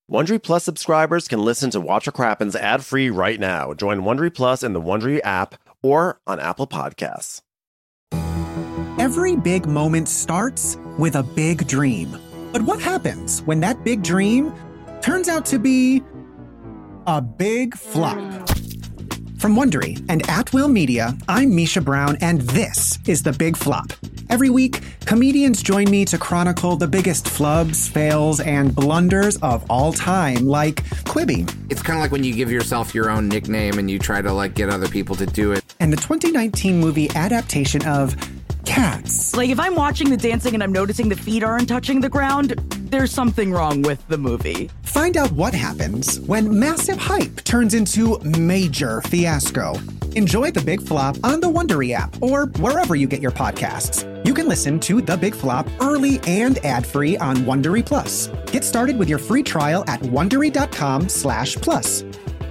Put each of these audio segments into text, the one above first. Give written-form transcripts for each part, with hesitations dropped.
Wondery Plus subscribers can listen to Watch What Crappens ad-free right now. Join Wondery Plus in the Wondery app or on Apple Podcasts. Every big moment starts with a big dream. But what happens when that big dream turns out to be a big flop? From Wondery and At Will Media, I'm Misha Brown, and this is The Big Flop. Every week, comedians join me to chronicle the biggest flubs, fails, and blunders of all time, like Quibi. It's kind of like when you give yourself your own nickname and you try to get other people to do it. And the 2019 movie adaptation of Cats. Like, if I'm watching the dancing and I'm noticing the feet aren't touching the ground, there's something wrong with the movie. Find out what happens when massive hype turns into major fiasco. Enjoy The Big Flop on the Wondery app or wherever you get your podcasts. You can listen to The Big Flop early and ad-free on Wondery Plus. Get started with your free trial at Wondery.com/plus.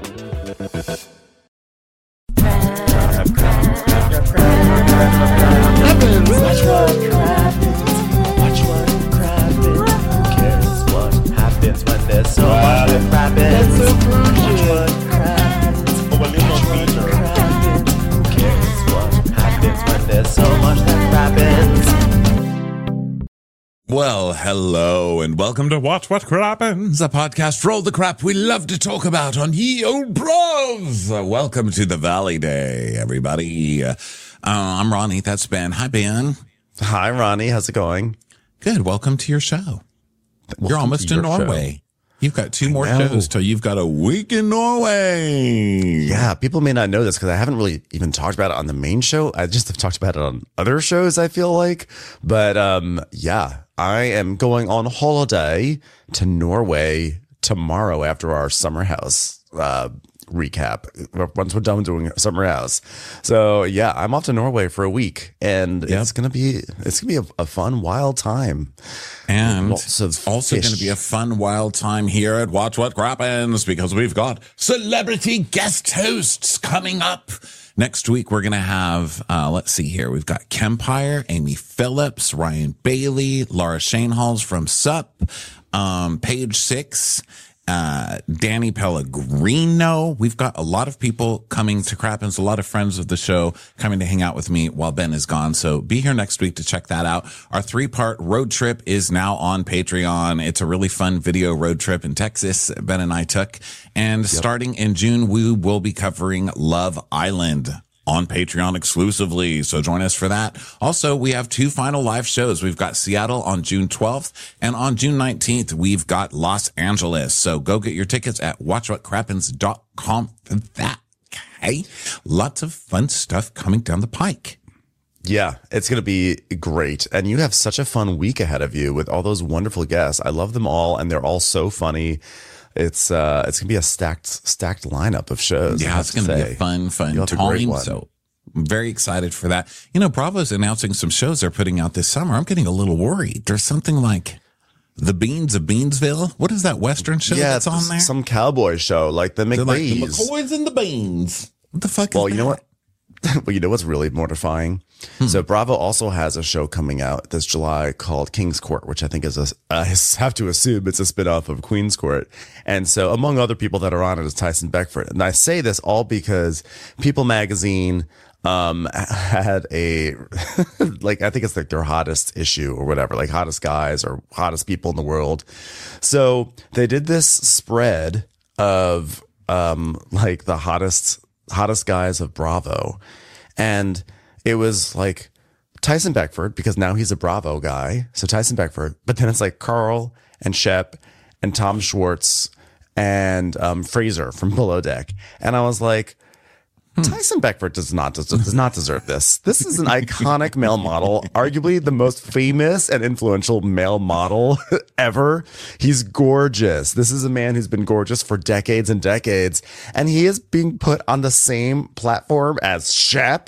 Watch what crappens. Who cares what happens when there's so much that crappens? Watch what crappens. Who cares what happens when there's so much that crappens? Well, hello, and welcome to Watch What Crappens, a podcast for all the crap we love to talk about on Ye Old Bros. Welcome to the Valley Day, everybody. I'm Ronnie, that's Ben. Hi, Ben. Hi, Ronnie. How's it going? Good. Welcome to your show. You're almost in Norway. You've got two more shows till you've got a week in Norway. Yeah, people may not know this because I haven't really even talked about it on the main show. I just have talked about it on other shows, I feel like. But yeah, I am going on holiday to Norway tomorrow after our summer house recap, once we're done doing summer house. So yeah, I'm off to Norway for a week, and it's gonna be a fun, wild time. And it's also going to be a fun, wild time here at Watch What Crappens because we've got celebrity guest hosts coming up. Next week, we're going to have, let's see here. We've got Kempire, Amy Phillips, Ryan Bailey, Laura Shanehalls from SUP, Page Six, Danny Pellegrino. We've got a lot of people coming to Crappens, a lot of friends of the show coming to hang out with me while Ben is gone. So be here next week to check that out. Our 3-part road trip is now on Patreon. It's a really fun video road trip in Texas Ben and I took. And starting in June, we will be covering Love Island on Patreon exclusively. So join us for that. Also, we have 2 final live shows. We've got Seattle on June 12th, and on June 19th, we've got Los Angeles. So go get your tickets at watchwhatcrappens.com for that. Okay. Lots of fun stuff coming down the pike. Yeah, it's going to be great. And you have such a fun week ahead of you with all those wonderful guests. I love them all, and they're all so funny. It's gonna be a stacked lineup of shows. Yeah, it's gonna be a fun time. So I'm very excited for that. You know, Bravo's announcing some shows they're putting out this summer. I'm getting a little worried. There's something like The Beans of Beansville. What is that Western show that's on there? Some cowboy show like the McBees. Like the McCoys and the Beans. What the fuck is that? You know what? Well, you know what's really mortifying? So Bravo also has a show coming out this July called King's Court, which I think is I have to assume it's a spinoff of Queen's Court. And so among other people that are on it is Tyson Beckford. And I say this all because People Magazine had a I think it's like their hottest issue or whatever, like hottest guys or hottest people in the world. So they did this spread of the hottest guys of Bravo, and it was like Tyson Beckford, because now he's a Bravo guy, so Tyson Beckford, but then it's like Carl and Shep and Tom Schwartz and Fraser from Below Deck, and I was like, Tyson Beckford does not deserve this. This is an iconic male model, arguably the most famous and influential male model ever. He's gorgeous. This is a man who's been gorgeous for decades and decades, and he is being put on the same platform as Shep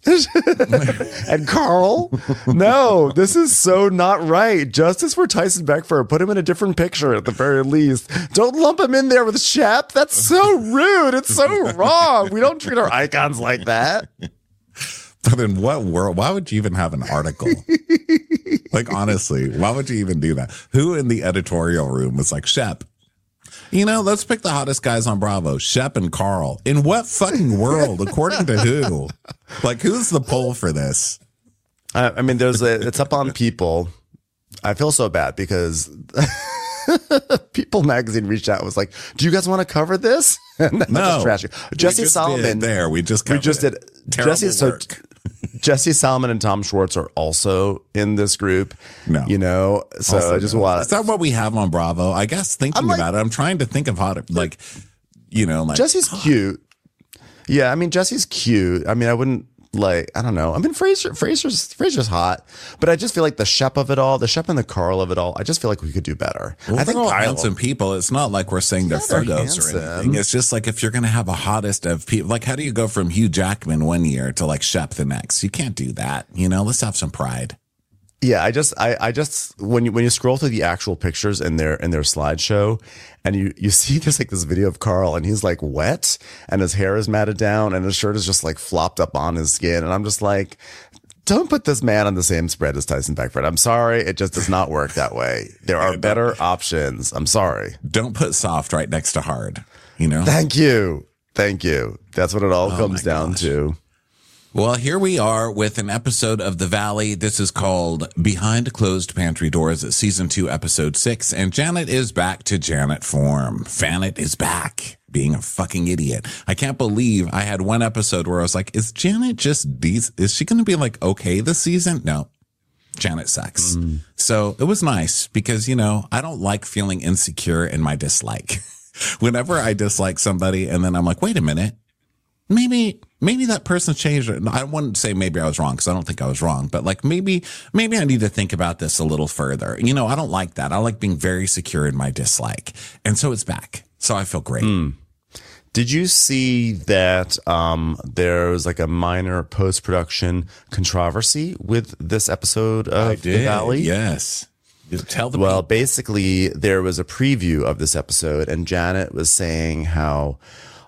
and Carl. No, this is so not right. Justice for Tyson Beckford. Put him in a different picture at the very least. Don't lump him in there with Shep. That's so rude. It's so wrong. We don't treat our icons like that. But in what world? Why would you even have an article? Like, honestly, why would you even do that? Who in the editorial room was like, Shep, Let's pick the hottest guys on Bravo. Shep and Carl. In what fucking world? According to who? Like, who's the poll for this? I mean, it's up on People. I feel so bad because People magazine reached out and was like, "Do you guys want to cover this?" And no, Jesse Solomon. We just did. Jesse Solomon and Tom Schwartz are also in this group. No, so I just want. Is that what we have on Bravo? I guess thinking about it, I'm trying to think of how to like Jesse's cute. Yeah, I mean Jesse's cute. I mean, I wouldn't. Like, I don't know. I mean, Fraser's hot, but I just feel like the Shep of it all, the Shep and the Carl of it all, I just feel like we could do better. Well, I think they're all handsome people. It's not like we're saying they're Fergos or anything. It's just like if you're going to have a hottest of people, like how do you go from Hugh Jackman one year to like Shep the next? You can't do that. Let's have some pride. Yeah, I just when you scroll through the actual pictures in their slideshow, and you see there's like this video of Carl and he's like wet and his hair is matted down and his shirt is just like flopped up on his skin, and I'm just like, don't put this man on the same spread as Tyson Beckford. I'm sorry, it just does not work that way. There are better options. I'm sorry. Don't put soft right next to hard. Thank you. That's what it all comes down to. Well, here we are with an episode of The Valley. This is called Behind Closed Pantry Doors, Season 2, Episode 6. And Janet is back to Janet form. Fanet is back, being a fucking idiot. I can't believe I had one episode where I was like, is Janet just decent? Is she going to be like, okay this season? No. Janet sucks. So it was nice because, I don't like feeling insecure in my dislike. Whenever I dislike somebody and then I'm like, wait a minute. Maybe that person changed it. I wouldn't say maybe I was wrong because I don't think I was wrong, but like maybe I need to think about this a little further. I don't like that. I like being very secure in my dislike. And so it's back. So I feel great. Did you see that there was like a minor post-production controversy with this episode of The Valley? Yes. Tell the people. Basically there was a preview of this episode and Janet was saying how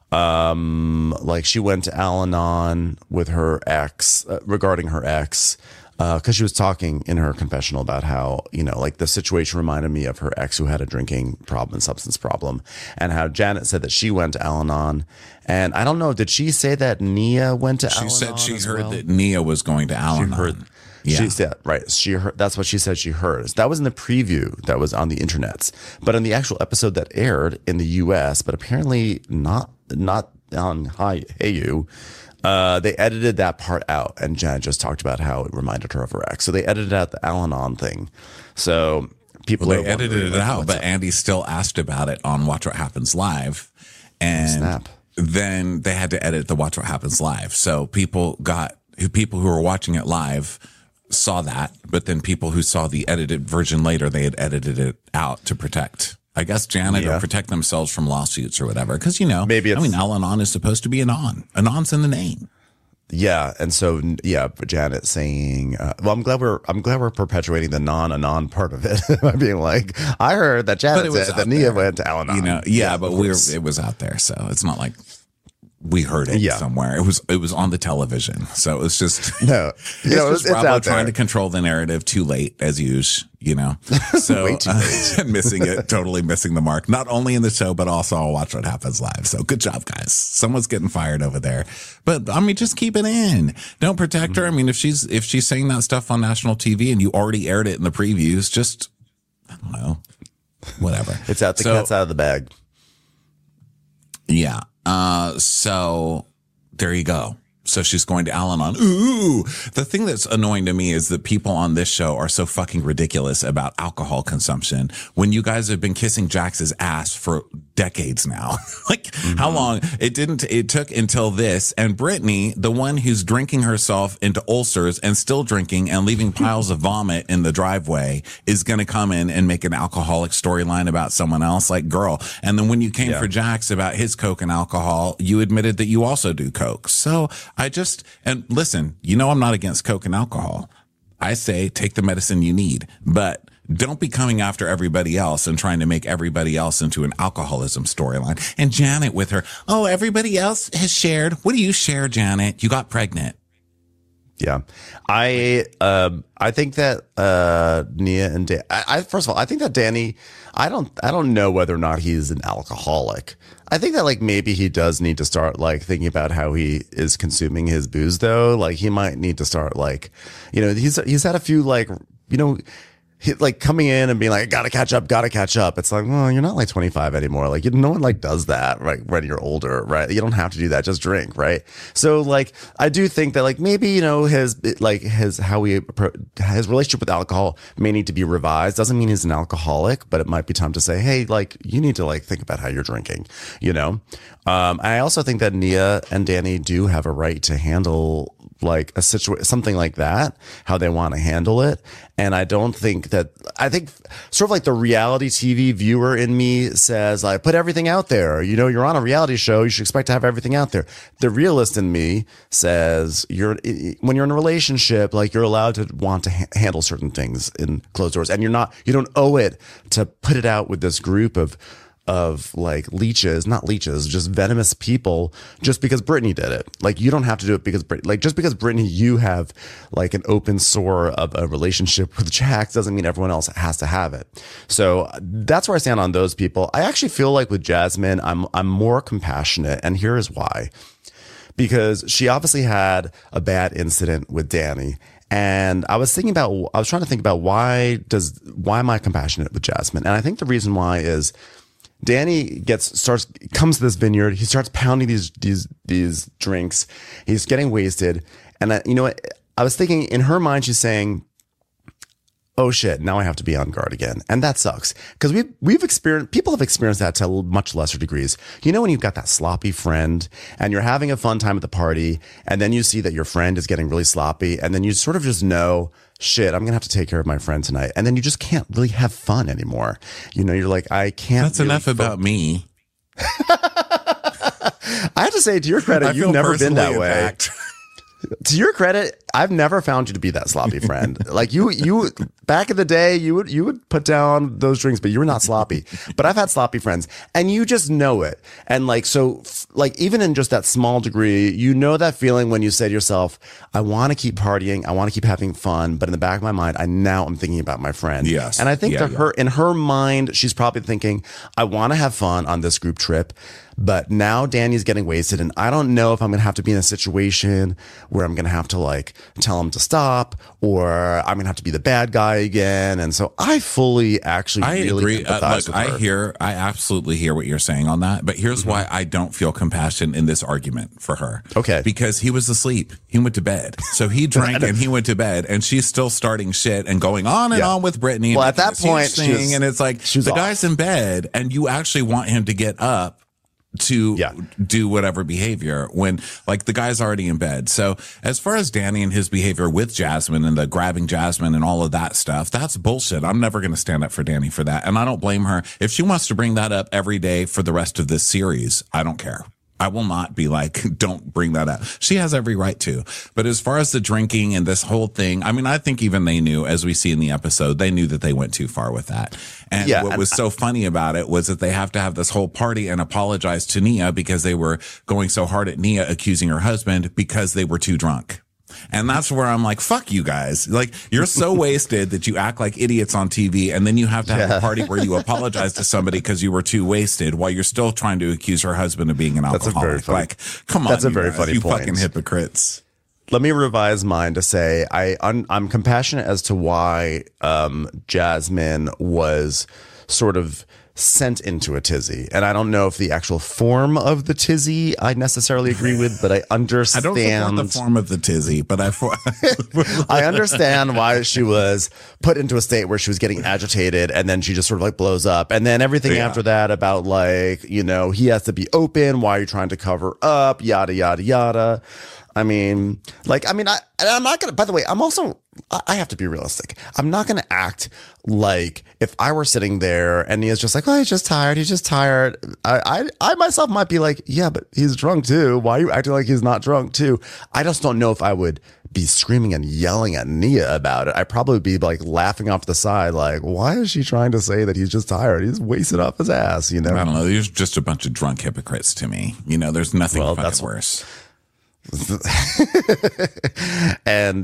like she went to Al-Anon with her ex regarding her ex because she was talking in her confessional about how like the situation reminded me of her ex who had a drinking problem and substance problem, and how Janet said that she went to Al-Anon. And I don't know, did she say that Nia went to Al-Anon? She said she heard that Nia was going to Al-Anon. She said, right. She heard, that's what she said she heard. That was in the preview that was on the internets, but in the actual episode that aired in the US, but apparently not on Hayu, they edited that part out, and Janet just talked about how it reminded her of her ex. So they edited out the Al-Anon thing. So people they edited it out, but Andy still asked about it on Watch What Happens Live, and then they had to edit the Watch What Happens Live. So people who were watching it live saw that, but then people who saw the edited version later, they had edited it out to protect, I guess, Janet or protect themselves from lawsuits or whatever. Because maybe Al-Anon is supposed to be Anon. Anon's in the name. Yeah, and so Janet saying, "Well, I'm glad we're perpetuating the non-Anon part of it by being like, I heard that Janet said that Nia went to Al-Anon." But it was out there, so it's not like we heard it somewhere. It was on the television, so it's just it's Bravo trying to control the narrative too late as usual. So way too late. Totally missing the mark. Not only in the show, but also on Watch What Happens Live. So good job, guys. Someone's getting fired over there, but I mean, just keep it in. Don't protect her. I mean, if she's saying that stuff on national TV and you already aired it in the previews, just I don't know, whatever. It's out. The cat's out of the bag. Yeah. So there you go. So she's going to Al-Anon. Ooh, the thing that's annoying to me is that people on this show are so fucking ridiculous about alcohol consumption when you guys have been kissing Jax's ass for decades now. How long? It took until this. And Brittany, the one who's drinking herself into ulcers and still drinking and leaving piles of vomit in the driveway, is going to come in and make an alcoholic storyline about someone else. Like, girl. And then when you came for Jax about his coke and alcohol, you admitted that you also do coke. So and listen, I'm not against coke and alcohol. I say take the medicine you need, but don't be coming after everybody else and trying to make everybody else into an alcoholism storyline. And Janet with her, everybody else has shared. What do you share, Janet? You got pregnant. Yeah. I think that Nia and first of all, I think that Danny, I don't know whether or not he's an alcoholic. I think that like maybe he does need to start like thinking about how he is consuming his booze though. Like he might need to start like, you know, he's had a few like, you know, like coming in and being like, gotta catch up. It's like, well, you're not like 25 anymore. Like no one like does that, right? When you're older, right? You don't have to do that. Just drink, right? So like, I do think that like maybe, you know, his relationship with alcohol may need to be revised. Doesn't mean he's an alcoholic, but it might be time to say, hey, like you need to like think about how you're drinking, you know? I also think that Nia and Danny do have a right to handle like a situation, something like that, how they want to handle it. And I think sort of like the reality TV viewer in me says, like, put everything out there. You know, you're on a reality show. You should expect to have everything out there. The realist in me says when you're in a relationship, like you're allowed to want to handle certain things in closed doors, and you don't owe it to put it out with this group of like not leeches, just venomous people, just because Brittany did it. Like you don't have to do it because just because Brittany, you have like an open sore of a relationship with Jax doesn't mean everyone else has to have it. So that's where I stand on those people. I actually feel like with Jasmine, I'm more compassionate, and here is why. Because she obviously had a bad incident with Danny. And I was trying to think about why am I compassionate with Jasmine? And I think the reason why is Danny comes to this vineyard. He starts pounding these drinks. He's getting wasted. And you know what? I was thinking in her mind, she's saying, oh shit, now I have to be on guard again. And that sucks. Because people have experienced that to much lesser degrees. You know, when you've got that sloppy friend and you're having a fun time at the party, and then you see that your friend is getting really sloppy, and then you sort of just know, shit, I'm going to have to take care of my friend tonight. And then you just can't really have fun anymore. You know, you're like, I can't. That's really enough about me. I have to say, to your credit, you've never been that way. To your credit, I've never found you to be that sloppy friend. Like you back in the day, you would put down those drinks, but you were not sloppy. But I've had sloppy friends, and you just know it. And like, so like even in just that small degree, you know that feeling when you say to yourself, I want to keep partying, I want to keep having fun, but in the back of my mind, I'm thinking about my friend. Yes. And I think her, in her mind, she's probably thinking, I want to have fun on this group trip. But now Danny's getting wasted, and I don't know if I'm going to have to be in a situation where I'm going to have to like tell him to stop, or I'm going to have to be the bad guy again. And so I fully really agree. Empathize with her. I absolutely hear what you're saying on that. But here's why I don't feel compassion in this argument for her. Okay. Because he was asleep. He went to bed. So he drank and he went to bed, and she's still starting shit and going on and on with Brittany. Well, at that point, and it's like the guy's in bed, and you actually want him to get up to do whatever behavior when like the guy's already in bed. So as far as Danny and his behavior with Jasmine and the grabbing Jasmine and all of that stuff, that's bullshit. I'm never going to stand up for Danny for that. And I don't blame her. If she wants to bring that up every day for the rest of this series, I don't care. I will not be like, don't bring that up. She has every right to. But as far as the drinking and this whole thing, I mean, I think even they knew, as we see in the episode, they knew that they went too far with that. And what was so funny about it was that they have to have this whole party and apologize to Nia because they were going so hard at Nia accusing her husband because they were too drunk. And that's where I'm like, fuck you guys. Like, you're so wasted that you act like idiots on TV, and then you have to have a party where you apologize to somebody because you were too wasted while you're still trying to accuse her husband of being an alcoholic. Come on, that's a very funny you point. Fucking hypocrites. Let me revise mine to say I'm compassionate as to why Jasmine was sort of sent into a tizzy. And I don't know if the actual form of the tizzy I necessarily agree with, but I understand. I don't support the form of the tizzy, but I understand why she was put into a state where she was getting agitated, and then she just sort of like blows up. And then everything after that about like, you know, he has to be open. Why are you trying to cover up? Yada, yada, yada. I'm not going to, by the way, I have to be realistic. I'm not going to act like if I were sitting there and Nia's just like, oh, he's just tired. I myself might be like, yeah, but he's drunk too. Why are you acting like he's not drunk too? I just don't know if I would be screaming and yelling at Nia about it. I'd probably be like laughing off the side, like, why is she trying to say that he's just tired? He's wasted off his ass, you know? I don't know. There's just a bunch of drunk hypocrites to me. You know, there's nothing fucking worse. And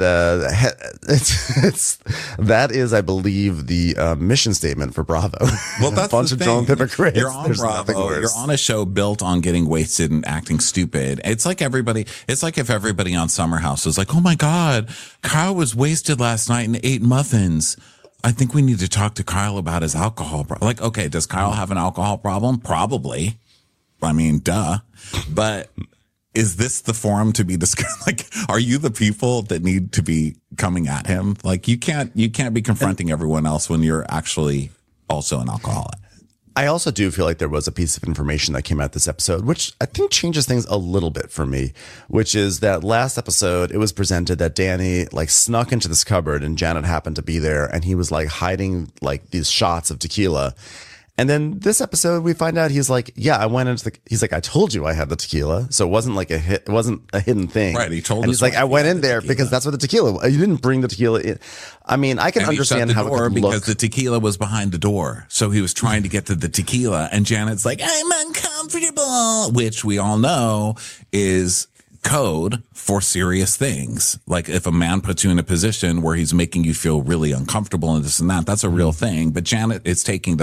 that is, I believe, the mission statement for Bravo. Well, that's a bunch the of thing. Joan hypocrites. You're on There's Bravo. You're on a show built on getting wasted and acting stupid. It's like if everybody on Summer House was like, oh my God, Kyle was wasted last night and ate muffins. I think we need to talk to Kyle about his alcohol problem. Like, okay, does Kyle have an alcohol problem? Probably. I mean, duh. But is this the forum to be discussed? Like, are you the people that need to be coming at him? Like, you can't be confronting everyone else when you're actually also an alcoholic. I also do feel like there was a piece of information that came out this episode, which I think changes things a little bit for me, which is that last episode, it was presented that Danny like snuck into this cupboard and Janet happened to be there and he was like hiding like these shots of tequila. And then this episode, we find out he's like, yeah, I went into he's like, I told you I had the tequila. So it wasn't like it wasn't a hidden thing. Right. He told us. And he's like, I went in there because that's what the tequila was. You didn't bring the tequila in. I mean, I can understand how it could because look. the tequila was behind the door. So he was trying to get to the tequila and Janet's like, I'm uncomfortable, which we all know is code for serious things. Like if a man puts you in a position where he's making you feel really uncomfortable and this and that, that's a real thing. But Janet's taking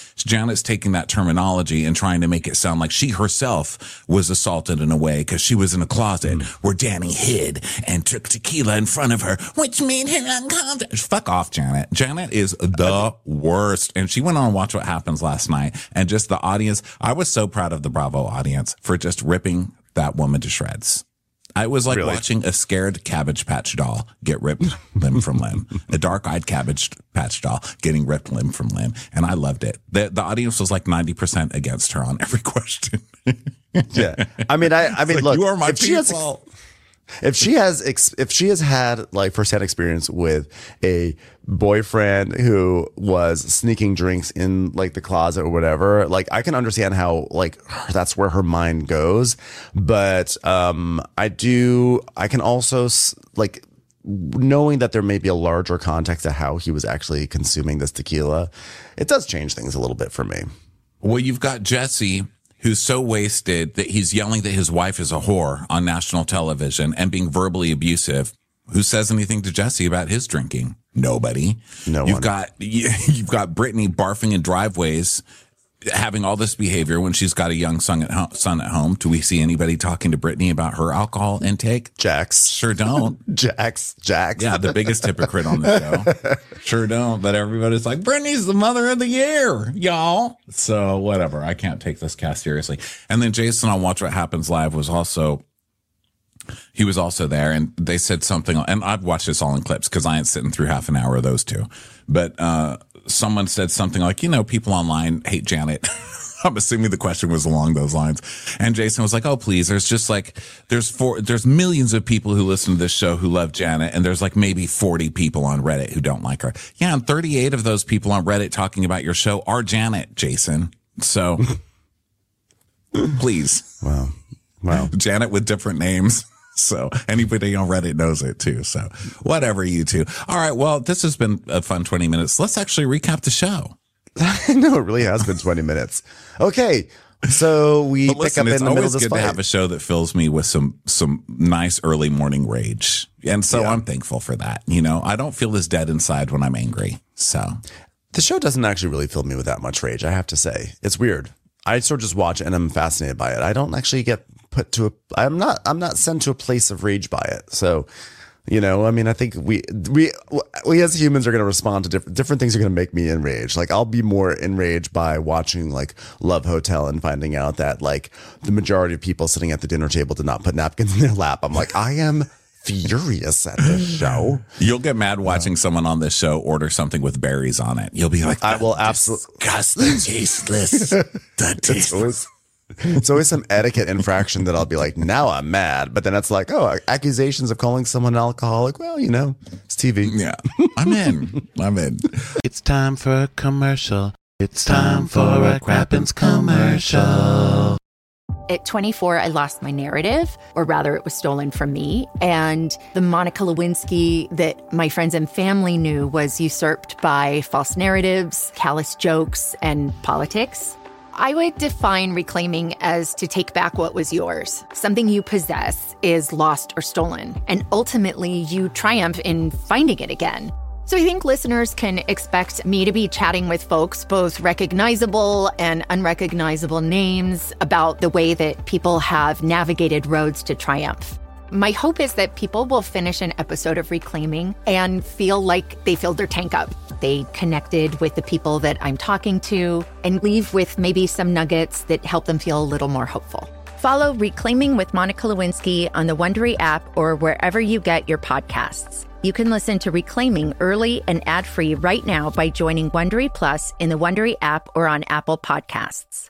that terminology and trying to make it sound like she herself was assaulted in a way because she was in a closet where Danny hid and took tequila in front of her, which made her uncomfortable. Fuck off, Janet. Janet is the worst. And she went on Watch What Happens last night and just the audience. I was so proud of the Bravo audience for just ripping that woman to shreds. I was like watching a scared Cabbage Patch doll get ripped limb from limb, a dark-eyed Cabbage Patch doll getting ripped limb from limb, and I loved it. The audience was like 90% against her on every question. Yeah, I mean, like, look, you are my people. If she has had like firsthand experience with a boyfriend who was sneaking drinks in like the closet or whatever, like I can understand how like that's where her mind goes. But I can also like knowing that there may be a larger context to how he was actually consuming this tequila. It does change things a little bit for me. Well, you've got Jesse, who's so wasted that he's yelling that his wife is a whore on national television and being verbally abusive. Who says anything to Jesse about his drinking? Nobody. No one. You've got Brittany barfing in driveways, having all this behavior when she's got a young son at home. Do we see anybody talking to Brittany about her alcohol intake? Jax. Sure don't. Jax. Yeah, the biggest hypocrite on the show. Sure don't. But everybody's like, Brittany's the mother of the year, y'all. So whatever. I can't take this cast seriously. And then Jason on Watch What Happens Live was also there, and they said something, and I've watched this all in clips because I ain't sitting through half an hour of those two. But someone said something like, people online hate Janet. I'm assuming the question was along those lines. And Jason was like, oh, please, there's millions of people who listen to this show who love Janet, and there's like maybe 40 people on Reddit who don't like her. Yeah, and 38 of those people on Reddit talking about your show are Janet, Jason. So please. Wow. Janet with different names. So anybody on Reddit knows it too. So whatever, you two. All right. Well, this has been a fun 20 minutes. Let's actually recap the show. No, it really has been 20 minutes. Okay. So we pick up in the middle of this fight. It's always good to have a show that fills me with some nice early morning rage. And so I'm thankful for that. I don't feel as dead inside when I'm angry. So the show doesn't actually really fill me with that much rage, I have to say. It's weird. I sort of just watch it and I'm fascinated by it. I don't actually get I'm not sent to a place of rage by it. So, I think we as humans are going to respond to different things are going to make me enraged. Like I'll be more enraged by watching like Love Hotel and finding out that like the majority of people sitting at the dinner table did not put napkins in their lap. I'm like, I am furious at this show. You'll get mad watching someone on this show order something with berries on it. You'll be like, I will absolutely disgusting, tasteless. It's always some etiquette infraction that I'll be like, now I'm mad. But then it's like, oh, accusations of calling someone an alcoholic. Well, it's TV. Yeah, I'm in. It's time for a commercial. It's time for a Crappens commercial. At 24, I lost my narrative, or rather it was stolen from me. And the Monica Lewinsky that my friends and family knew was usurped by false narratives, callous jokes, and politics. I would define reclaiming as to take back what was yours. Something you possess is lost or stolen, and ultimately you triumph in finding it again. So I think listeners can expect me to be chatting with folks, both recognizable and unrecognizable names, about the way that people have navigated roads to triumph. My hope is that people will finish an episode of Reclaiming and feel like they filled their tank up. They connected with the people that I'm talking to and leave with maybe some nuggets that help them feel a little more hopeful. Follow Reclaiming with Monica Lewinsky on the Wondery app or wherever you get your podcasts. You can listen to Reclaiming early and ad-free right now by joining Wondery Plus in the Wondery app or on Apple Podcasts.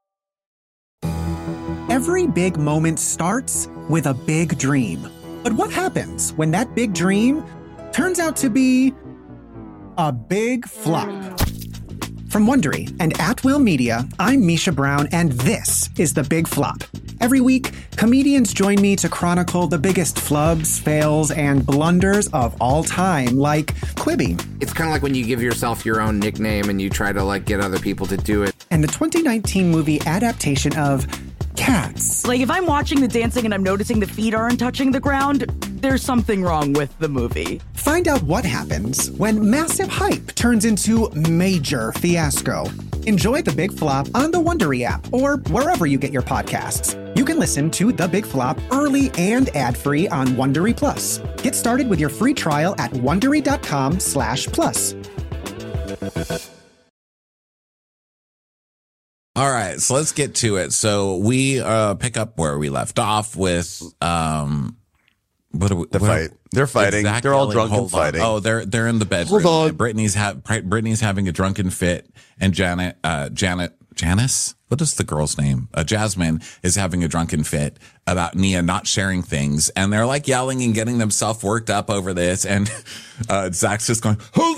Every big moment starts with a big dream. But what happens when that big dream turns out to be a big flop? From Wondery and At Will Media, I'm Misha Brown, and this is The Big Flop. Every week, comedians join me to chronicle the biggest flubs, fails, and blunders of all time, like Quibi. It's kind of like when you give yourself your own nickname and you try to get other people to do it. And the 2019 movie adaptation of Cats. Like, if I'm watching the dancing and I'm noticing the feet aren't touching the ground, there's something wrong with the movie. Find out what happens when massive hype turns into major fiasco. Enjoy The Big Flop on the Wondery app or wherever you get your podcasts. You can listen to The Big Flop early and ad-free on Wondery Plus. Get started with your free trial at Wondery.com/plus. All right, so let's get to it. So we pick up where we left off with fight. They're fighting. Exactly. They're all drunk and fighting. Oh, they're in the bedroom. Hold on. Brittany's having a drunken fit, and Janice. What is the girl's name? Jasmine is having a drunken fit about Nia not sharing things, and they're yelling and getting themselves worked up over this. And Zach's just going, hold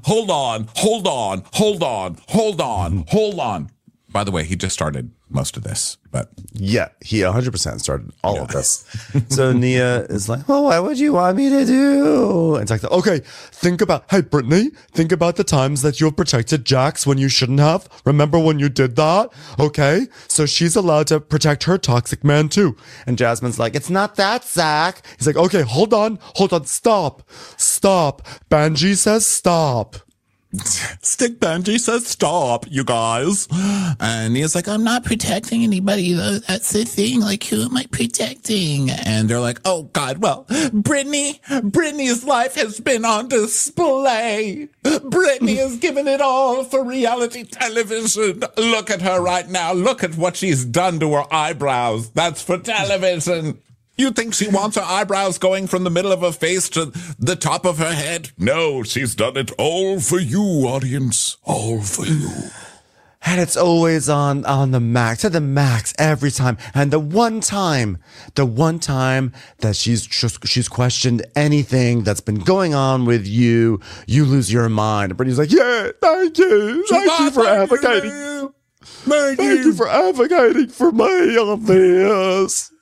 on. By the way, he just started most of this, but yeah, he 100% started all of this. So Nia is like, well, what would you want me to do? And it's like, okay, hey, Brittany, think about the times that you've protected Jax when you shouldn't have. Remember when you did that? Okay, so she's allowed to protect her toxic man too. And Jasmine's like, it's not that, Zach. He's like, okay, hold on, stop. Banji says stop. Stick Benji says stop, you guys. And Nia's like, I'm not protecting anybody, though. That's the thing. Who am I protecting? And they're like, oh, God, well, Brittany's life has been on display. Brittany has given it all for reality television. Look at her right now. Look at what she's done to her eyebrows. That's for television. You think she wants her eyebrows going from the middle of her face to the top of her head? No, she's done it all for you, audience. All for you. And it's always on the max, at the max every time. And the one time that she's questioned anything that's been going on with you, you lose your mind. And Brittany's like, yeah, thank you. Thank you for advocating. Thank you for advocating for me on this.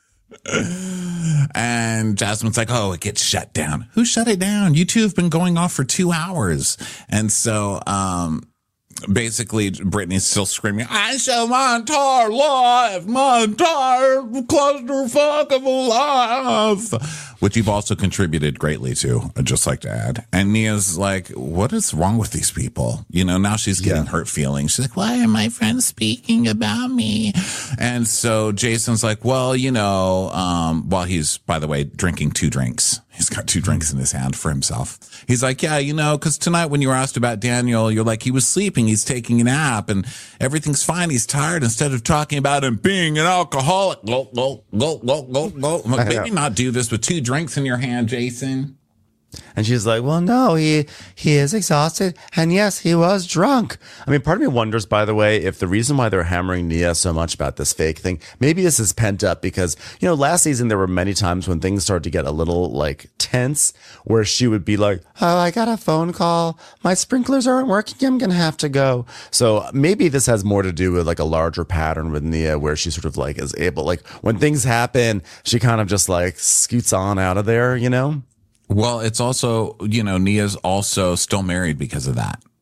And Jasmine's like, oh, it gets shut down. Who shut it down? You two have been going off for 2 hours. And so, basically, Brittany's still screaming, I shall Montar live, Montar clusterfuck of a life, which you've also contributed greatly to, I'd just like to add. And Nia's like, what is wrong with these people? Now she's getting hurt feelings. She's like, why are my friends speaking about me? And so Jason's like, well, while he's, by the way, drinking 2 drinks. He's got 2 drinks in his hand for himself. He's like, yeah, because tonight when you were asked about Daniel, you're like, he was sleeping, he's taking a nap, and everything's fine. He's tired. Instead of talking about him being an alcoholic, go. Maybe not do this with 2 drinks in your hand, Jason. And she's like, well, no, he is exhausted. And yes, he was drunk. I mean, part of me wonders, by the way, if the reason why they're hammering Nia so much about this fake thing, maybe this is pent up because, last season there were many times when things started to get a little tense where she would be like, oh, I got a phone call. My sprinklers aren't working. I'm going to have to go. So maybe this has more to do with a larger pattern with Nia where she sort of is able, when things happen, she kind of just scoots on out of there, Well, it's also, Nia's also still married because of that.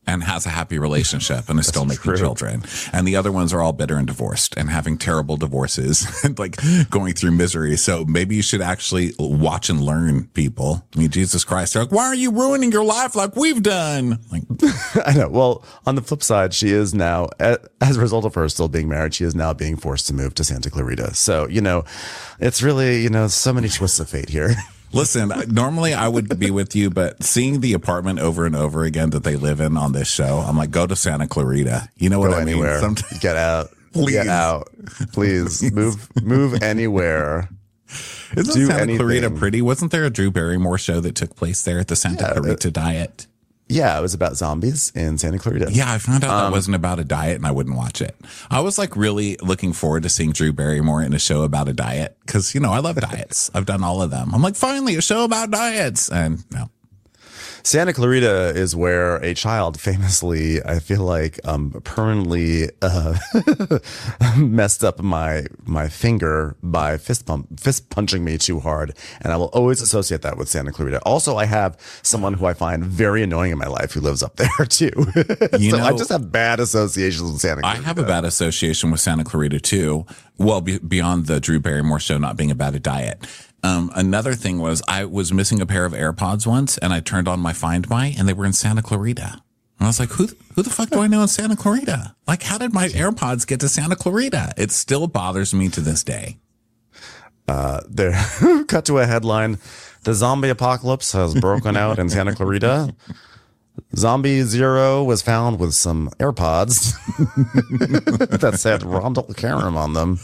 and has a happy relationship and is still making children. And the other ones are all bitter and divorced and having terrible divorces and like going through misery. So maybe you should actually watch and learn, people. I mean, Jesus Christ, they're like, why are you ruining your life like we've done? Like, I know. Well, on the flip side, she is now, as a result of her still being married, she is now being forced to move to Santa Clarita. So, it's really, so many twists of fate here. Listen, normally I would be with you, but seeing the apartment over and over again that they live in on this show, I'm like, go to Santa Clarita. You know what I mean? Get out. Please. Get out. Please. Move anywhere. Isn't Santa Clarita pretty? Wasn't there a Drew Barrymore show that took place there at the Santa Clarita Diet? Yeah, it was about zombies in Santa Clarita. Yeah, I found out that wasn't about a diet and I wouldn't watch it. I was like really looking forward to seeing Drew Barrymore in a show about a diet because, I love diets. I've done all of them. I'm like, finally, a show about diets. And no. Santa Clarita is where a child famously, I feel like, permanently messed up my finger by fist punching me too hard, and I will always associate that with Santa Clarita. Also, I have someone who I find very annoying in my life who lives up there too. I just have bad associations with Santa Clarita. I have a bad association with Santa Clarita too. Well, beyond the Drew Barrymore show not being about a diet. Another thing was I was missing a pair of AirPods once and I turned on my Find My and they were in Santa Clarita. And I was like, who the fuck do I know in Santa Clarita? Like, how did my AirPods get to Santa Clarita? It still bothers me to this day. There, cut to a headline. The zombie apocalypse has broken out in Santa Clarita. Zombie Zero was found with some AirPods that said Rondell Karam on them.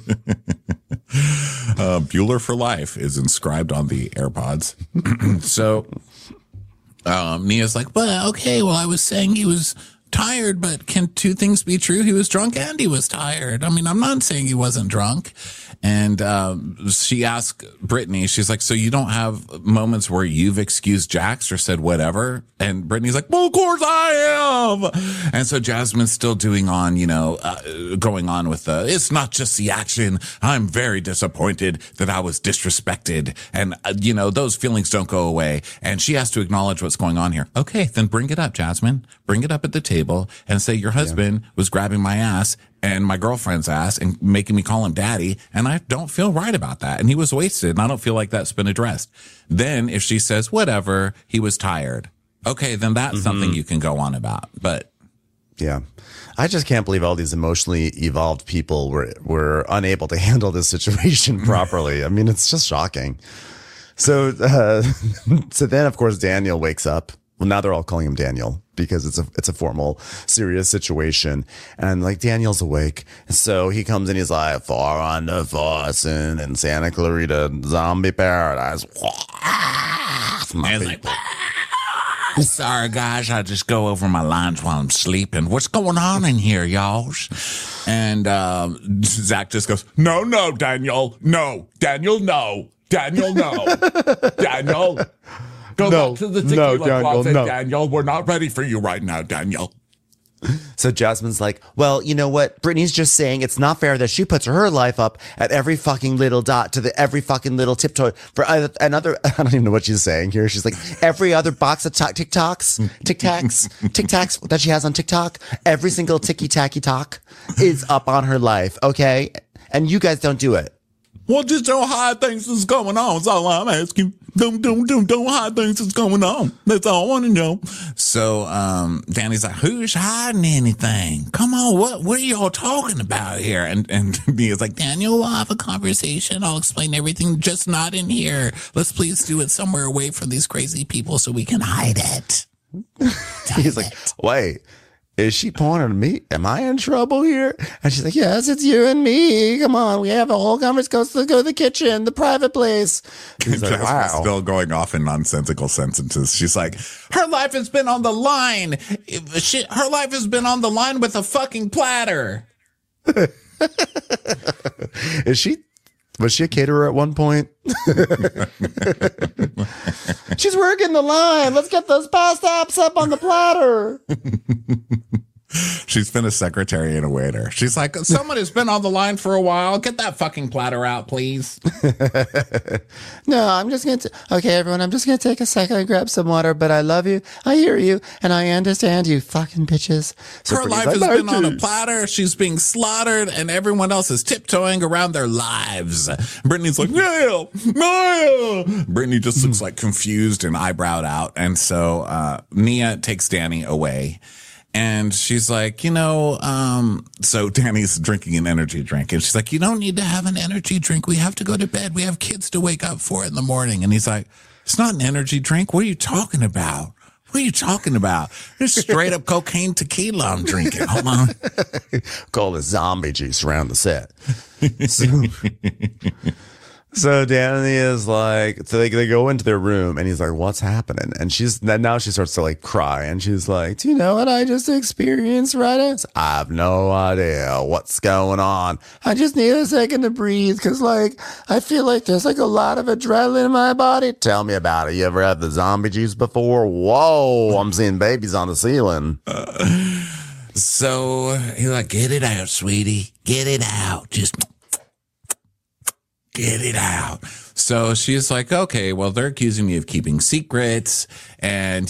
Bueller for Life is inscribed on the AirPods. So Nia's like, I was saying he was tired, but can two things be true? He was drunk and he was tired. I mean, I'm not saying he wasn't drunk. And she asked Brittany, she's like, so you don't have moments where you've excused Jax or said whatever? And Brittany's like, well, of course I have. And so Jasmine's still going on with it's not just the action. I'm very disappointed that I was disrespected. And, those feelings don't go away. And she has to acknowledge what's going on here. Okay, then bring it up, Jasmine. Bring it up at the table and say your husband was grabbing my ass and my girlfriend's ass and making me call him daddy. And I don't feel right about that. And he was wasted. And I don't feel like that's been addressed. Then if she says, whatever, he was tired. Okay, then that's something you can go on about. But yeah, I just can't believe all these emotionally evolved people were unable to handle this situation properly. I mean, it's just shocking. So then of course, Daniel wakes up. Well, now they're all calling him Daniel because it's a formal, serious situation. And like Daniel's awake. So he comes in, he's like, far on the Forsen in Santa Clarita, zombie paradise. And like, sorry guys, I just go over my lines while I'm sleeping. What's going on in here, y'all? And Zach just goes, no, Daniel. No, Daniel, no. Daniel, no. Daniel. Go back to the tequila closet, Daniel. We're not ready for you right now, Daniel. So Jasmine's like, well, you know what? Brittany's just saying it's not fair that she puts her life up at every fucking little dot to every fucking little tiptoe for another. I don't even know what she's saying here. She's like, every other box of Tic Tacs that she has on TikTok, every single ticky tacky talk is up on her life. Okay. And you guys don't do it. Well, just don't hide things that's going on. That's all I'm asking. Don't hide things that's going on. That's all I want to know. So, Danny's like, who's hiding anything? Come on, what are y'all talking about here? And Nia's like, Daniel, we'll have a conversation. I'll explain everything, just not in here. Let's please do it somewhere away from these crazy people so we can hide it. He's like, wait. Is she pointing at me? Am I in trouble here? And she's like, yes, it's you and me. Come on. We have a whole conversation. Go to the kitchen, the private place. He's like, wow. Still going off in nonsensical sentences. She's like, her life has been on the line. Her life has been on the line with a fucking platter. Was she a caterer at one point? She's working the line. Let's get those pasta apps up on the platter. She's been a secretary and a waiter. She's like, someone has been on the line for a while. Get that fucking platter out, please. No, I'm just going to... Okay, everyone, I'm just going to take a second and grab some water, but I love you, I hear you, and I understand you fucking bitches. So her life has been on a platter. She's being slaughtered, and everyone else is tiptoeing around their lives. Brittany's like, Niall. Brittany just looks like confused and eyebrowed out. And so Nia takes Danny away. And she's like, so Danny's drinking an energy drink. And she's like, you don't need to have an energy drink. We have to go to bed. We have kids to wake up for in the morning. And he's like, it's not an energy drink. What are you talking about? What are you talking about? It's straight up cocaine tequila I'm drinking. Hold on. Call it zombie juice around the set. So Danny is like, so they go into their room and he's like, what's happening? And now she starts to like cry and she's like, do you know what I just experienced right now? I have no idea what's going on. I just need a second to breathe because like, I feel like there's like a lot of adrenaline in my body. Tell me about it. You ever had the zombie juice before? Whoa, I'm seeing babies on the ceiling. So he's like, get it out, sweetie. Get it out. Just... get it out. So she's like, okay, well, they're accusing me of keeping secrets. And,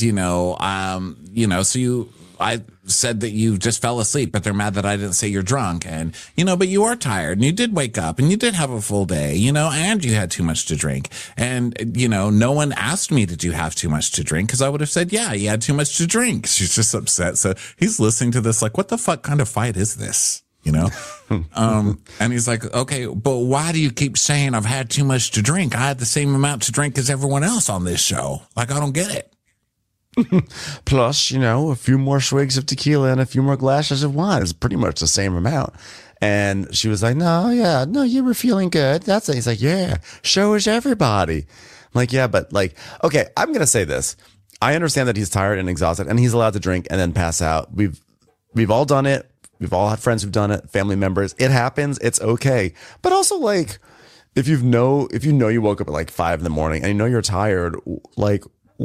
I said that you just fell asleep, but they're mad that I didn't say you're drunk. And, but you are tired and you did wake up and you did have a full day, and you had too much to drink. And, no one asked me, did you have too much to drink? Because I would have said, yeah, you had too much to drink. She's just upset. So he's listening to this like, what the fuck kind of fight is this? And he's like, okay, but why do you keep saying I've had too much to drink? I had the same amount to drink as everyone else on this show. Like, I don't get it. Plus, a few more swigs of tequila and a few more glasses of wine is pretty much the same amount. And she was like, no, you were feeling good. That's it. He's like, yeah, show is everybody. I'm like, yeah, but like, okay, I'm going to say this. I understand that he's tired and exhausted and he's allowed to drink and then pass out. We've all done it. We've all had friends who've done it, family members. It happens. It's okay. But also, like, if you know you woke up at like 5 a.m. and you're tired, like,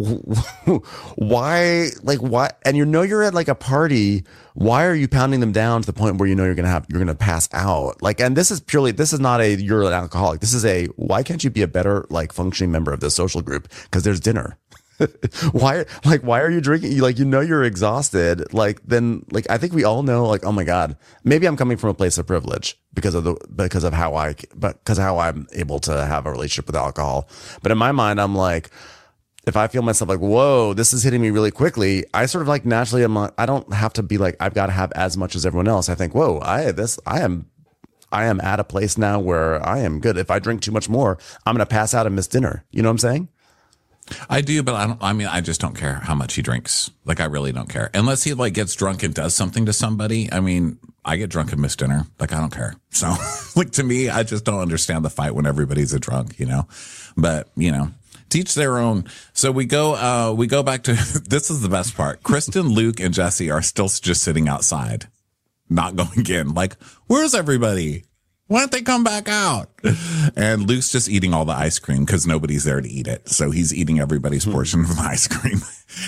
why? And you're at like a party. Why are you pounding them down to the point where you're gonna pass out? Like, and this is not you're an alcoholic. This is why can't you be a better like functioning member of this social group? Because there's dinner. Why are you drinking? You're exhausted. I think we all know, like, oh my God, maybe I'm coming from a place of privilege because of how I'm able to have a relationship with alcohol. But in my mind, I'm like, if I feel myself like, whoa, this is hitting me really quickly, I sort of like naturally, I don't have to be like, I've got to have as much as everyone else. I think, whoa, I am at a place now where I am good. If I drink too much more, I'm going to pass out and miss dinner. You know what I'm saying? I do, but I just don't care how much he drinks. Like, I really don't care. Unless he like gets drunk and does something to somebody. I mean, I get drunk and miss dinner. Like, I don't care. So like, to me, I just don't understand the fight when everybody's a drunk, but teach their own. So we go back to, this is the best part. Kristen, Luke, and Jesse are still just sitting outside, not going in. Like, where's everybody? Why don't they come back out? And Luke's just eating all the ice cream because nobody's there to eat it. So he's eating everybody's portion of the ice cream.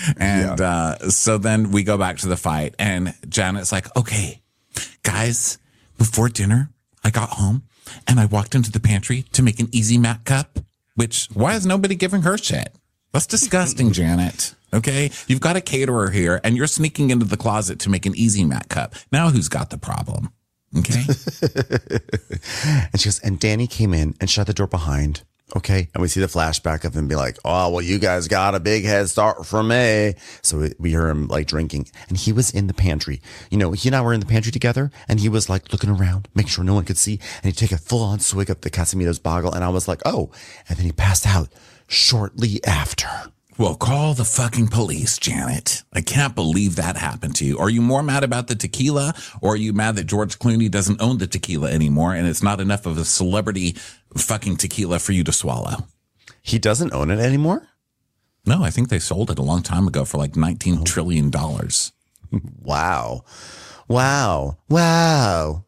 And so then we go back to the fight. And Janet's like, okay, guys, before dinner, I got home and I walked into the pantry to make an Easy Mac cup, which, why is nobody giving her shit? That's disgusting, Janet. Okay? You've got a caterer here and you're sneaking into the closet to make an Easy Mac cup. Now who's got the problem? Okay. And she goes, and Danny came in and shut the door behind. Okay. And we see the flashback of him be like, oh, well, you guys got a big head start from me. So we hear him like drinking and he was in the pantry. He and I were in the pantry together and he was like looking around, making sure no one could see. And he'd take a full on swig of the Casamigos bottle. And I was like, oh, and then he passed out shortly after. Well, call the fucking police, Janet. I can't believe that happened to you. Are you more mad about the tequila, or are you mad that George Clooney doesn't own the tequila anymore and it's not enough of a celebrity fucking tequila for you to swallow? He doesn't own it anymore? No, I think they sold it a long time ago for like $19 trillion. Wow. Wow. Wow.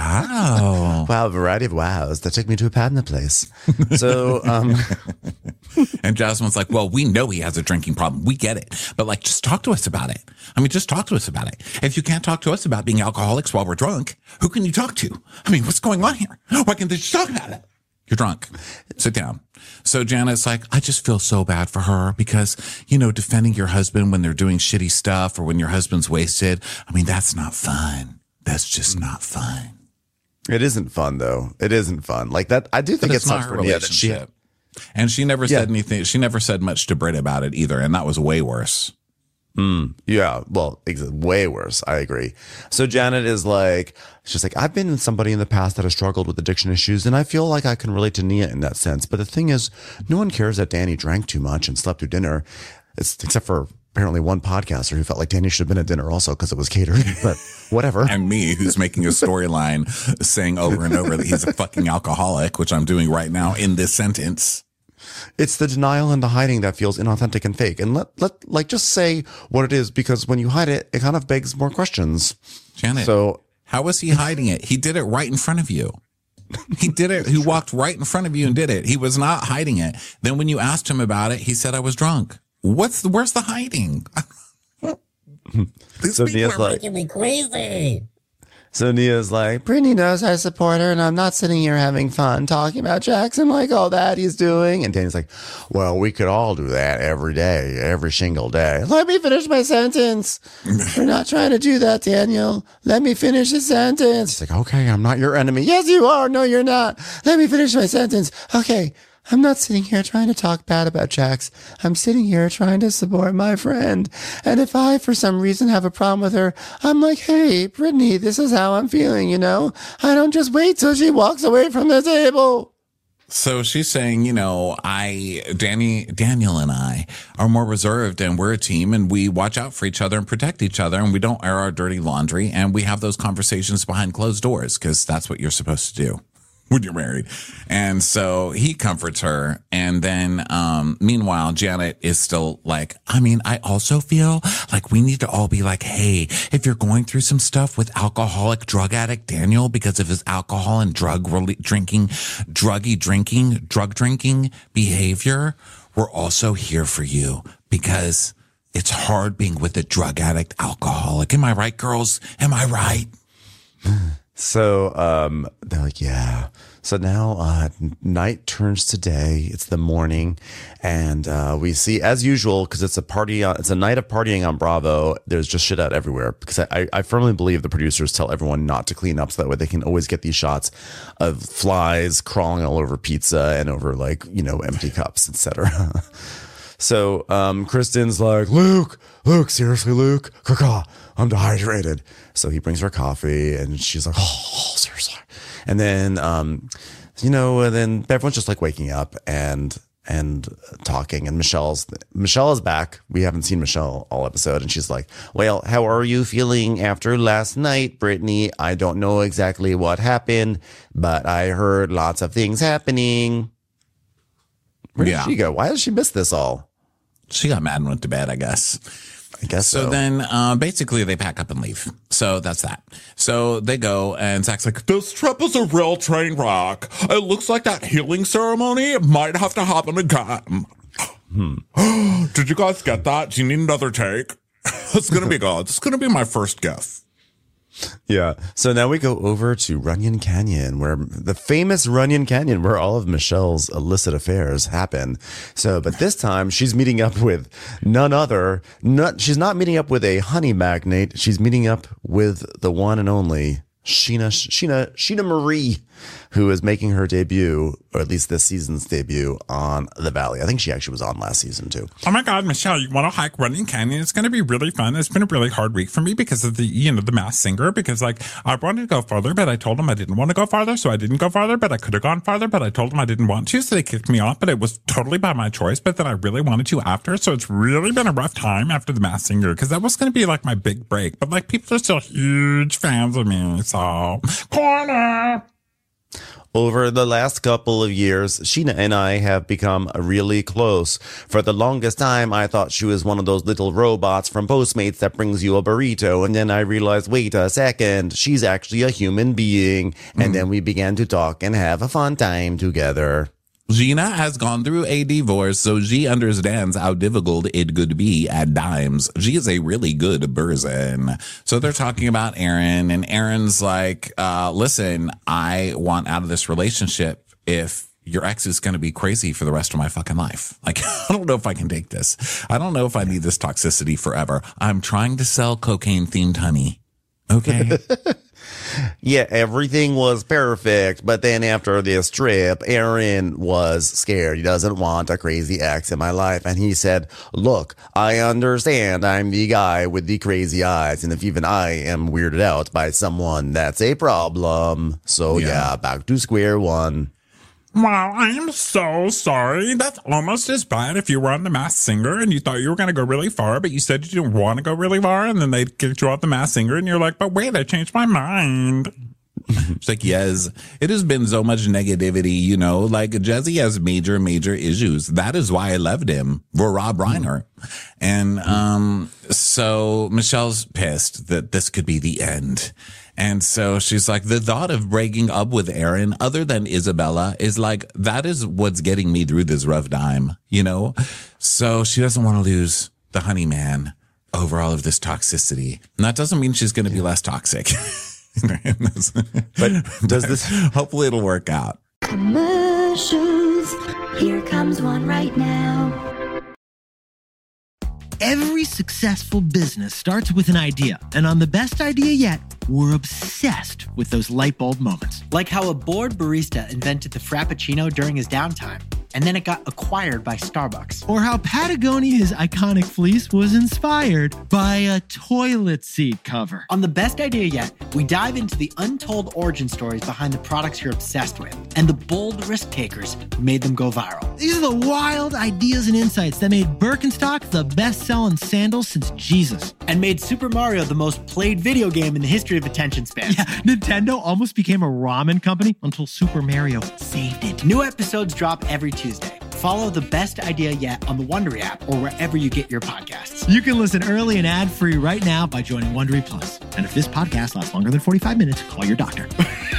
Wow. Wow. A variety of wows that took me to a patent place. So, And Jasmine's like, well, we know he has a drinking problem. We get it. But like, just talk to us about it. I mean, just talk to us about it. If you can't talk to us about being alcoholics while we're drunk, who can you talk to? I mean, what's going on here? Why can't they just talk about it? You're drunk. Sit down. So Janet's like, I just feel so bad for her because, you know, defending your husband when they're doing shitty stuff or when your husband's wasted. I mean, that's not fun. That's just not fun. It isn't fun, though. It isn't fun. Like that, I do think it's not sucks her for Nia that she. relationship. And she never said anything. She never said much to Britt about it either. And that was way worse. Yeah, well, way worse. I agree. So Janet is like, she's like, I've been somebody in the past that has struggled with addiction issues, and I feel like I can relate to Nia in that sense. But the thing is, no one cares that Danny drank too much and slept through dinner, except for apparently one podcaster who felt like Danny should have been at dinner also because it was catered. But whatever. And me, who's making a storyline saying over and over that he's a fucking alcoholic, which I'm doing right now in this sentence. It's the denial and the hiding that feels inauthentic and fake. And let just say what it is, because when you hide it, it kind of begs more questions. Janet, so how was he hiding it? He did it right in front of you. He did it. He walked right in front of you and did it. He was not hiding it. Then when you asked him about it, he said, I was drunk. Where's the hiding? These people are making me crazy. So Nia's like, Brittany knows I support her, and I'm not sitting here having fun talking about Jackson like all that he's doing. And Danny's like, well, we could all do that every day, every single day. Let me finish my sentence. We're not trying to do that, Daniel. Let me finish the sentence. He's like, okay, I'm not your enemy. Yes, you are. No, you're not. Let me finish my sentence. Okay. I'm not sitting here trying to talk bad about Jax. I'm sitting here trying to support my friend. And if I, for some reason, have a problem with her, I'm like, hey, Brittany, this is how I'm feeling, you know? I don't just wait till she walks away from the table. So she's saying, you know, Daniel and I are more reserved, and we're a team, and we watch out for each other and protect each other, and we don't air our dirty laundry, and we have those conversations behind closed doors because that's what you're supposed to do when you're married. And so he comforts her. And then, meanwhile, Janet is still like, I mean, I also feel like we need to all be like, hey, if you're going through some stuff with alcoholic drug addict Daniel because of his alcohol and drug drinking behavior, we're also here for you because it's hard being with a drug addict alcoholic. Am I right, girls? Am I right? So they're like, yeah. So now night turns to day. It's the morning, and we see, as usual, because it's a party. It's a night of partying on Bravo. There's just shit out everywhere. Because I firmly believe the producers tell everyone not to clean up, so that way they can always get these shots of flies crawling all over pizza and over, like, you know, empty cups, etc. So Kristen's like, Luke, seriously, Luke, I'm dehydrated. So he brings her coffee, and she's like, oh, seriously. And then, you know, and then everyone's just like waking up and talking. And Michelle is back. We haven't seen Michelle all episode. And she's like, well, how are you feeling after last night, Brittany? I don't know exactly what happened, but I heard lots of things happening. Where did she go? Why did she miss this all? She got mad and went to bed, I guess. So then basically they pack up and leave. So that's that. So they go, and Zach's like, this trip is a real train wreck. It looks like that healing ceremony might have to happen again. Did you guys get that? Do you need another take? It's going to be good. It's going to be my first gift. Yeah. So now we go over to Runyon Canyon, where the famous Runyon Canyon, where all of Michelle's illicit affairs happen. So, but this time she's meeting up with none other. She's not meeting up with a honey magnate. She's meeting up with the one and only Sheena Marie, who is making her debut, or at least this season's debut, on The Valley. I think she actually was on last season too. Oh my God, Michelle, you want to hike Runyon Canyon? It's going to be really fun. It's been a really hard week for me because of the Masked Singer, because like I wanted to go farther, but I told them I didn't want to go farther. So I didn't go farther, but I could have gone farther, but I told them I didn't want to. So they kicked me off, but it was totally by my choice. But then I really wanted to after. So it's really been a rough time after the Masked Singer, because that was going to be like my big break. But like people are still huge fans of me. So corner. Over the last couple of years, Sheena and I have become really close. For the longest time, I thought she was one of those little robots from Postmates that brings you a burrito. And then I realized, wait a second, she's actually a human being. And then we began to talk and have a fun time together. Gina has gone through a divorce, so she understands how difficult it could be at times. She is a really good person. So they're talking about Aaron, and Aaron's like, listen, I want out of this relationship if your ex is going to be crazy for the rest of my fucking life. Like, I don't know if I can take this. I don't know if I need this toxicity forever. I'm trying to sell cocaine-themed honey. Okay? Yeah, everything was perfect, but then after this trip, Aaron was scared. He doesn't want a crazy ex in my life. And he said, look, I understand I'm the guy with the crazy eyes. And if even I am weirded out by someone, that's a problem. So yeah, back to square one. Wow, I am so sorry. That's almost as bad if you were on The Masked Singer and you thought you were going to go really far, but you said you didn't want to go really far, and then they kicked you off The Masked Singer, and you're like, but wait, I changed my mind. It's like, yes, it has been so much negativity, you know, like Jesse has major issues. That is why I loved him for Rob Reiner. And so Michelle's pissed that this could be the end. And so she's like, the thought of breaking up with Aaron, other than Isabella, is like, that is what's getting me through this rough time, you know? So she doesn't want to lose the honey man over all of this toxicity. And that doesn't mean she's going to be less toxic. But does this, hopefully it'll work out. Commercials. Here comes one right now. Every successful business starts with an idea, and on The Best Idea Yet, we're obsessed with those light bulb moments. Like how a bored barista invented the Frappuccino during his downtime, and then it got acquired by Starbucks. Or how Patagonia's iconic fleece was inspired by a toilet seat cover. On The Best Idea Yet, we dive into the untold origin stories behind the products you're obsessed with, and the bold risk takers who made them go viral. These are the wild ideas and insights that made Birkenstock the best-selling sandal since Jesus. And made Super Mario the most played video game in the history of attention span. Yeah, Nintendo almost became a ramen company until Super Mario saved it. New episodes drop every Tuesday. Follow The Best Idea Yet on the Wondery app or wherever you get your podcasts. You can listen early and ad-free right now by joining Wondery Plus. And if this podcast lasts longer than 45 minutes, call your doctor.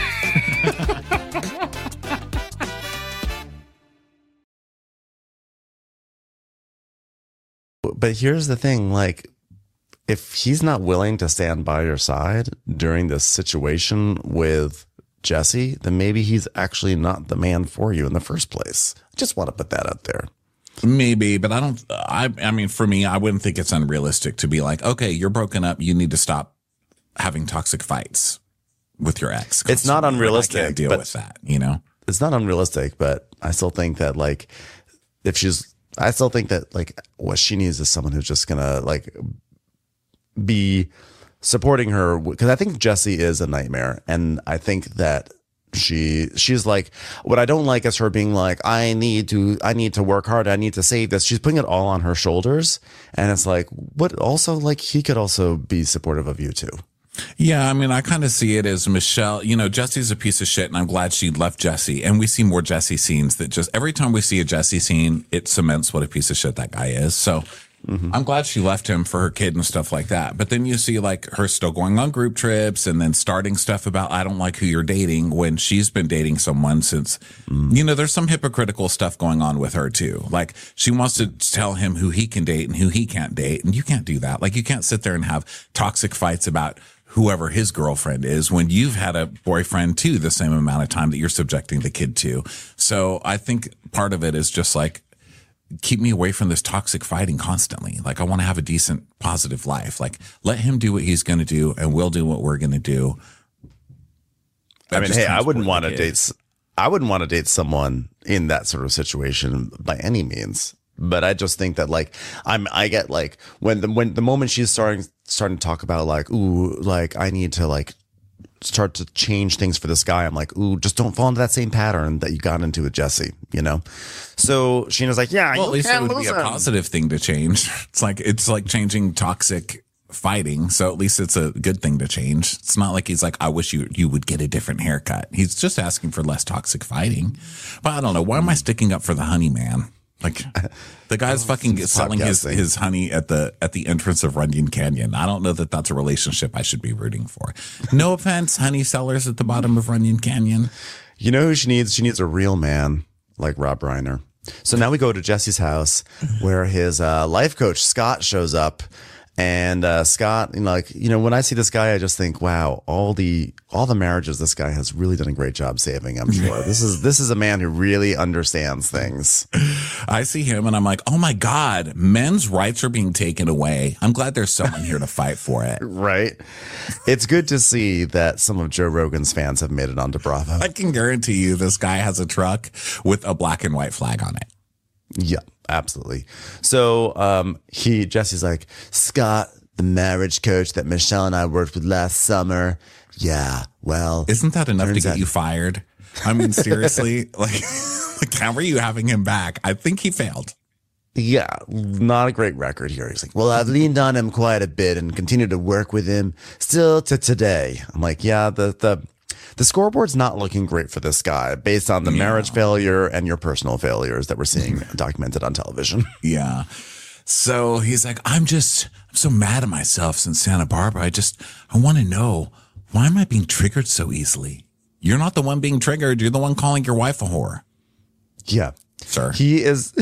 But here's the thing, like, if he's not willing to stand by your side during this situation with Jesse, then maybe he's actually not the man for you in the first place. I just want to put that out there. Maybe, but I mean, for me, I wouldn't think it's unrealistic to be like, okay, you're broken up. You need to stop having toxic fights with your ex. It's not unrealistic. Like, I can't deal with that, you know? It's not unrealistic, but I still think that, like, I still think that, like, what she needs is someone who's just gonna, like, be supporting her, because I think Jesse is a nightmare, and I think that she's like, what I don't like is her being like, I need to work hard, I need to save this. She's putting it all on her shoulders, and it's like, what? Also, like, he could also be supportive of you too. Yeah, I mean, I kind of see it as Michelle, you know, Jesse's a piece of shit, and I'm glad she left Jesse. And we see more Jesse scenes that just every time we see a Jesse scene, it cements what a piece of shit that guy is. So I'm glad she left him for her kid and stuff like that. But then you see, like, her still going on group trips and then starting stuff about, I don't like who you're dating, when she's been dating someone since, you know, there's some hypocritical stuff going on with her too. Like, she wants to tell him who he can date and who he can't date. And you can't do that. Like, you can't sit there and have toxic fights about whoever his girlfriend is when you've had a boyfriend too the same amount of time that you're subjecting the kid to. So I think part of it is just like, keep me away from this toxic fighting constantly. Like, I want to have a decent, positive life. Like, let him do what he's going to do, and we'll do what we're going to do. I mean, hey, I wouldn't want to date someone in that sort of situation by any means. But I just think that, like, I get, like, when the moment she's starting to talk about, like, ooh, like, I need to, like, start to change things for this guy, I'm like, ooh, just don't fall into that same pattern that you got into with Jesse, you know? So Sheena's like, yeah, well, at least it would be a positive thing to change. It's like changing toxic fighting. So at least it's a good thing to change. It's not like he's like, I wish you would get a different haircut. He's just asking for less toxic fighting. But I don't know. Why am I sticking up for the honey man? Like, the guy's fucking selling his honey at the entrance of Runyon Canyon. I don't know that that's a relationship I should be rooting for. No offense, honey sellers at the bottom of Runyon Canyon. You know who she needs? She needs a real man. like Rob Reiner. So now we go to Jesse's house where his life coach, Scott, shows up. And Scott, when I see this guy, I just think, wow, all the marriages this guy has really done a great job saving. I'm sure this is a man who really understands things. I see him and I'm like, oh my God, men's rights are being taken away. I'm glad there's someone here to fight for it. Right. It's good to see that some of Joe Rogan's fans have made it onto Bravo. I can guarantee you this guy has a truck with a black and white flag on it. Yeah, absolutely. So Jesse's like, Scott, the marriage coach that Michelle and I worked with last summer. Yeah, well. Isn't that enough to get you fired? I mean, seriously, like how are you having him back? I think he failed. Yeah, not a great record here. He's like, well, I've leaned on him quite a bit and continued to work with him still to today. I'm like, yeah, the scoreboard's not looking great for this guy based on the marriage failure and your personal failures that we're seeing documented on television. Yeah. So he's like, I'm so mad at myself since Santa Barbara. I want to know, why am I being triggered so easily? You're not the one being triggered. You're the one calling your wife a whore. Yeah. Sir. He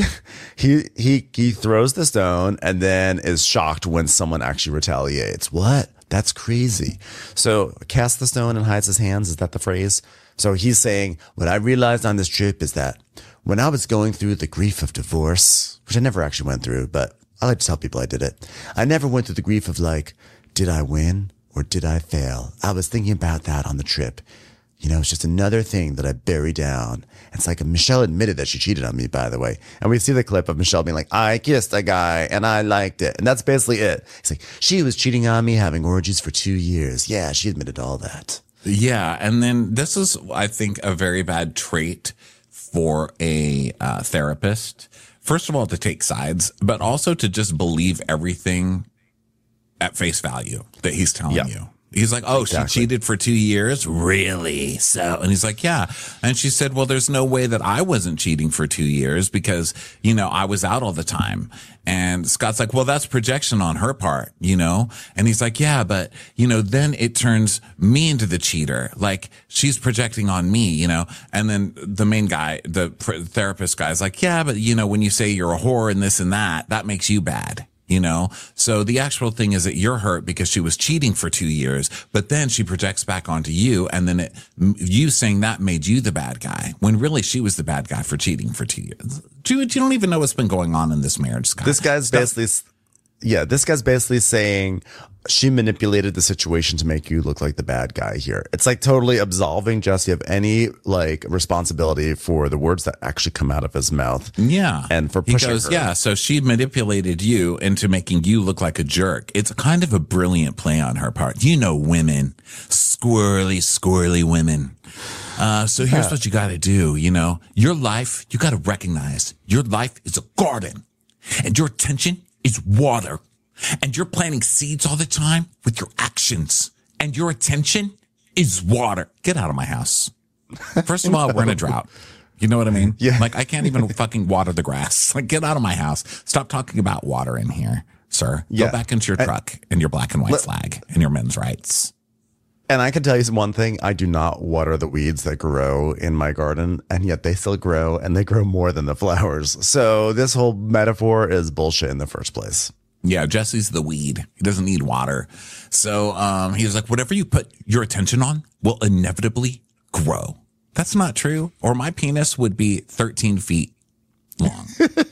throws the stone and then is shocked when someone actually retaliates. What? That's crazy. So cast the stone and hides his hands. Is that the phrase? So he's saying, what I realized on this trip is that when I was going through the grief of divorce, which I never actually went through, but I like to tell people I did it. I never went through the grief of like, did I win or did I fail? I was thinking about that on the trip. It's just another thing that I bury down. It's like Michelle admitted that she cheated on me, by the way. And we see the clip of Michelle being like, I kissed a guy and I liked it. And that's basically it. It's like, she was cheating on me, having orgies for 2 years. Yeah, she admitted all that. Yeah. And then this is, I think, a very bad trait for a therapist. First of all, to take sides, but also to just believe everything at face value that he's telling you. He's like, oh, exactly. She cheated for 2 years? Really? So, and he's like, yeah. And she said, well, there's no way that I wasn't cheating for 2 years because, I was out all the time. And Scott's like, well, that's projection on her part, And he's like, yeah, but, then it turns me into the cheater. Like she's projecting on me, And then the main guy, the therapist guy is like, yeah, but, when you say you're a whore and this and that makes you bad. So the actual thing is that you're hurt because she was cheating for 2 years, but then she projects back onto you. And then you saying that made you the bad guy when really she was the bad guy for cheating for 2 years. You don't even know what's been going on in this marriage, Scott. This guy's basically saying she manipulated the situation to make you look like the bad guy here. It's like totally absolving Jesse of any responsibility for the words that actually come out of his mouth. Yeah. And for pushing her. Yeah. So she manipulated you into making you look like a jerk. It's kind of a brilliant play on her part. Women, squirrely women. So here's what you got to do. Your life, you got to recognize your life is a garden and your attention is water. And you're planting seeds all the time with your actions. And your attention is water. Get out of my house. First of all, we're in a drought. You know what I mean? Yeah. Like, I can't even fucking water the grass. Like, get out of my house. Stop talking about water in here, sir. Yeah. Go back into your truck and your black and white flag and your men's rights. And I can tell you one thing. I do not water the weeds that grow in my garden, and yet they still grow, and they grow more than the flowers. So this whole metaphor is bullshit in the first place. Yeah, Jesse's the weed. He doesn't need water. So he's like, whatever you put your attention on will inevitably grow. That's not true. Or my penis would be 13 feet long.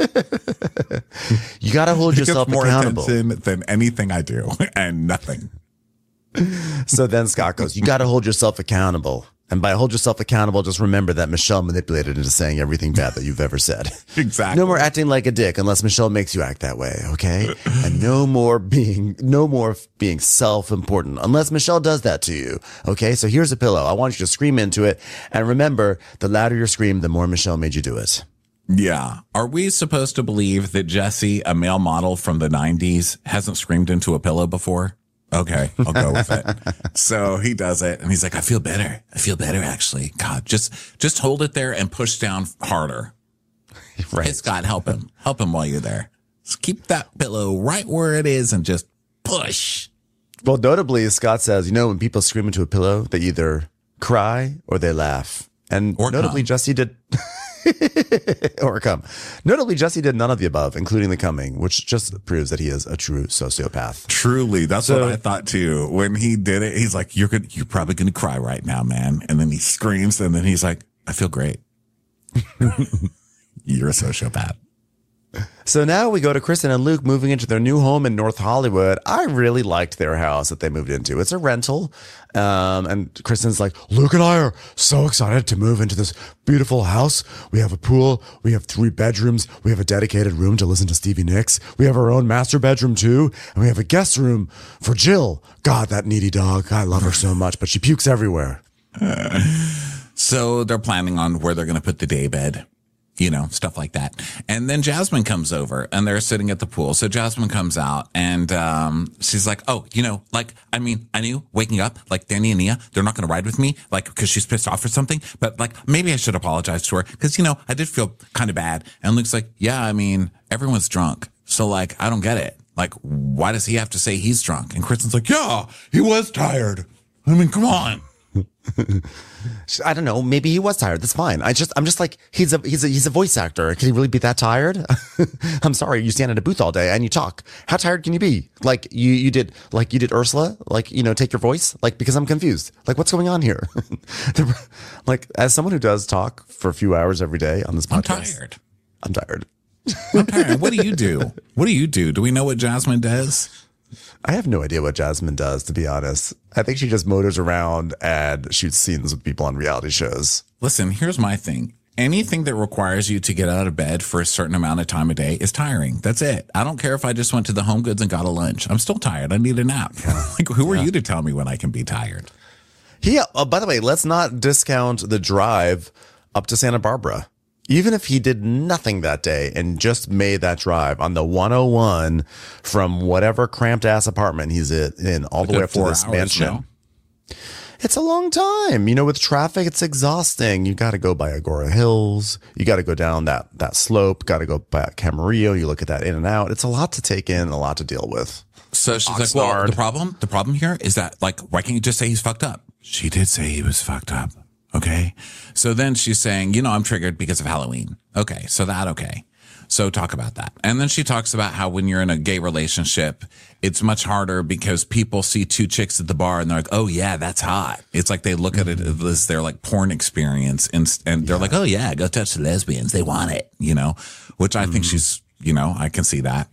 You got to hold yourself more accountable. Attention than anything I do and nothing. So then Scott goes, you got to hold yourself accountable. And by hold yourself accountable, just remember that Michelle manipulated into saying everything bad that you've ever said. Exactly. No more acting like a dick unless Michelle makes you act that way, okay? And no more being self-important unless Michelle does that to you, okay? So here's a pillow. I want you to scream into it. And remember, the louder you scream, the more Michelle made you do it. Yeah. Are we supposed to believe that Jesse, a male model from the 90s, hasn't screamed into a pillow before? Okay, I'll go with it. So he does it and he's like, I feel better. Actually. God, just hold it there and push down harder. Right. Hey, Scott, help him while you're there. Just keep that pillow right where it is and just push. Well, notably, Scott says, when people scream into a pillow, they either cry or they laugh. And or notably, come. Jesse did. or come. Notably, Jesse did none of the above, including the coming, which just proves that he is a true sociopath. Truly, that's what I thought too. When he did it, he's like, "You're probably gonna cry right now, man." And then he screams, and then he's like, "I feel great." You're a sociopath. So now we go to Kristen and Luke moving into their new home in North Hollywood. I really liked their house that they moved into. It's a rental. And Kristen's like, Luke and I are so excited to move into this beautiful house. We have a pool. We have 3 bedrooms. We have a dedicated room to listen to Stevie Nicks. We have our own master bedroom too. And we have a guest room for Jill. God, that needy dog. I love her so much, but she pukes everywhere. So they're planning on where they're going to put the daybed. You know, stuff like that. And then Jasmine comes over and they're sitting at the pool. So Jasmine comes out and she's like, oh, you know, like, I mean, I knew waking up, like Danny and Nia, they're not going to ride with me, like, because she's pissed off or something. But like, maybe I should apologize to her because, you know, I did feel kind of bad. And Luke's like, yeah, I mean, everyone's drunk. So like, I don't get it. Like, why does he have to say he's drunk? And Kristen's like, yeah, he was tired. I mean, come on. I don't know. Maybe he was tired. That's fine. I'm just like, he's a voice actor. Can he really be that tired? I'm sorry. You stand in a booth all day and you talk. How tired can you be? Like you did Ursula, like, you know, take your voice, like, because I'm confused. Like, what's going on here? Like, as someone who does talk for a few hours every day on this podcast, I'm tired. I'm tired. What do you do? What do you do? Do we know what Jasmine does? I have no idea what Jasmine does, to be honest. I think she just motors around and shoots scenes with people on reality shows. Listen, here's my thing. Anything that requires you to get out of bed for a certain amount of time a day is tiring. That's it. I don't care if I just went to the Home Goods and got a lunch. I'm still tired. I need a nap. Like, who are you to tell me when I can be tired? Yeah. By the way, let's not discount the drive up to Santa Barbara. Even if he did nothing that day and just made that drive on the 101 from whatever cramped ass apartment he's in all the way up to this mansion. Now. It's a long time. You know, with traffic, it's exhausting. You got to go by Agora Hills. You got to go down that slope. Got to go by Camarillo. You look at that in and out. It's a lot to take in, a lot to deal with. So she's like, well, the problem here is that, like, why can't you just say he's fucked up? She did say he was fucked up. Okay. So then she's saying, you know, I'm triggered because of Halloween. Okay. So talk about that. And then she talks about how when you're in a gay relationship, it's much harder because people see 2 chicks at the bar and they're like, oh yeah, that's hot. It's like they look at it as their like porn experience and they're like, oh yeah, go touch the lesbians. They want it, you know, which I think she's, you know, I can see that.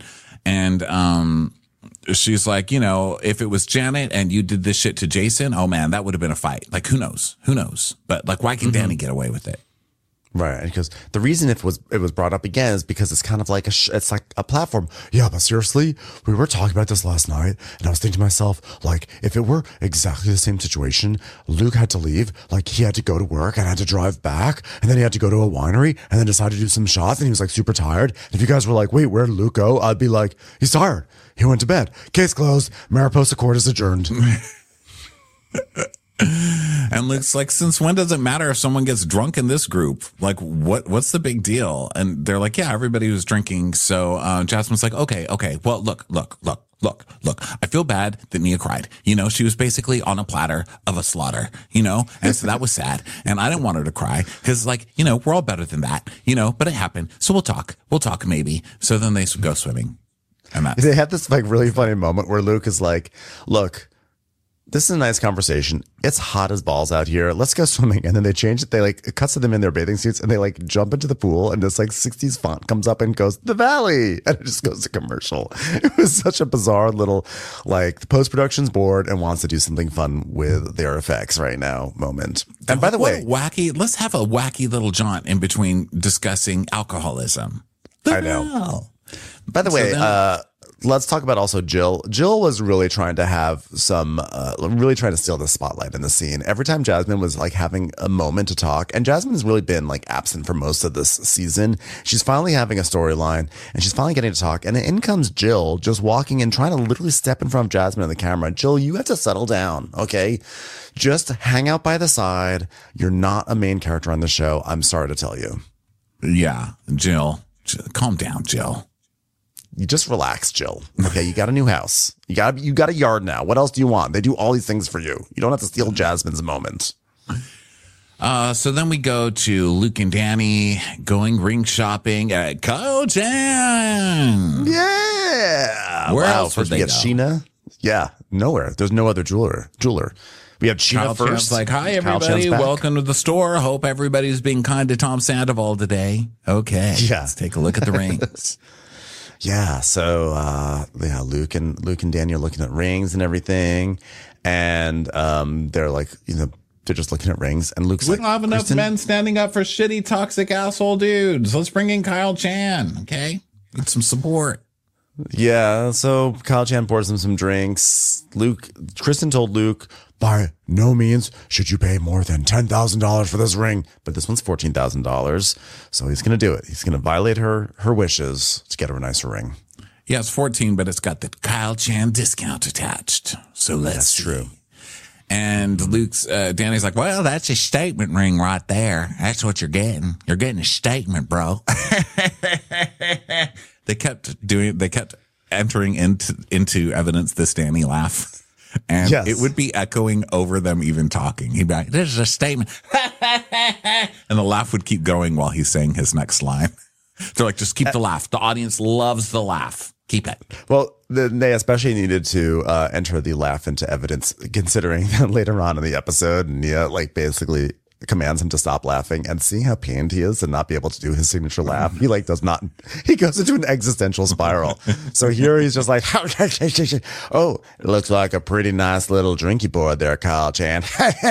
And, she's like, you know, if it was Janet and you did this shit to Jason, oh man, that would have been a fight. Like, who knows? But like, why can Danny get away with it? Right, because the reason it was brought up again is because it's kind of like it's like a platform. Yeah, but seriously, we were talking about this last night, and I was thinking to myself, like, if it were exactly the same situation, Luke had to leave, like he had to go to work and had to drive back, and then he had to go to a winery, and then decide to do some shots, and he was like super tired. And if you guys were like, wait, where did Luke go? I'd be like, he's tired. He went to bed. Case closed. Mariposa Court is adjourned. And Luke's like, since when does it matter if someone gets drunk in this group? Like, what's the big deal? And they're like, yeah, everybody was drinking. So Jasmine's like, okay. Well, look. I feel bad that Nia cried. You know, she was basically on a platter of a slaughter, you know, and so that was sad. And I didn't want her to cry because, like, you know, we're all better than that, you know, but it happened. So we'll talk maybe. So then they go swimming. And they had this like really funny moment where Luke is like, look, this is a nice conversation. It's hot as balls out here. Let's go swimming. And then they change it. They like, it cuts to them in their bathing suits and they like jump into the pool and this like 60s font comes up and goes, the valley. And it just goes to commercial. It was such a bizarre little, like, the post-production's bored and wants to do something fun with their effects right now moment. And by the way, let's have a wacky little jaunt in between discussing alcoholism. I know. By the way, let's talk about also Jill. Jill was really trying to have really trying to steal the spotlight in the scene. Every time Jasmine was like having a moment to talk, and Jasmine's really been like absent for most of this season. She's finally having a storyline and she's finally getting to talk. And then in comes Jill just walking in, trying to literally step in front of Jasmine on the camera. Jill, you have to settle down. Okay. Just hang out by the side. You're not a main character on the show. I'm sorry to tell you. Yeah. Jill, calm down, Jill. You just relax, Jill. Okay, you got a new house. You got a yard now. What else do you want? They do all these things for you. You don't have to steal Jasmine's moment. So then we go to Luke and Danny going ring shopping at Kyle Chan. Yeah. Where wow, else would first we they get go? Sheena. Yeah, nowhere. There's no other jeweler. We have Sheena Kyle first. Chan's like, hi, Kyle everybody. Chan's back. Welcome to the store. Hope everybody's being kind to Tom Sandoval today. Okay. Yeah. Let's take a look at the rings. Yeah. So, Luke and Danny are looking at rings and everything. And, they're like, they're just looking at rings. And Luke's We like, don't have enough Kristen? men standing up for shitty, toxic asshole dudes. Let's bring in Kyle Chan. Okay. Need some support. Yeah. So Kyle Chan pours him some drinks. Kristen told Luke, by no means should you pay more than $10,000 for this ring. But this one's $14,000. So he's going to do it. He's going to violate her wishes to get her a nicer ring. Yeah, it's 14, but it's got the Kyle Chan discount attached. So That's see. true. And Danny's like, well, that's a statement ring right there. That's what you're getting. You're getting a statement, bro. They kept entering into evidence this Danny laugh. And Yes. it would be echoing over them even talking. He'd be like, this is a statement. And the laugh would keep going while he's saying his next line. They're like, just keep the laugh. The audience loves the laugh. Keep it. Well, they especially needed to enter the laugh into evidence, considering that later on in the episode, Nia basically commands him to stop laughing, and seeing how pained he is to not be able to do his signature laugh, he goes into an existential spiral. So here he's just like, oh, it looks like a pretty nice little drinky board there, Kyle Chan.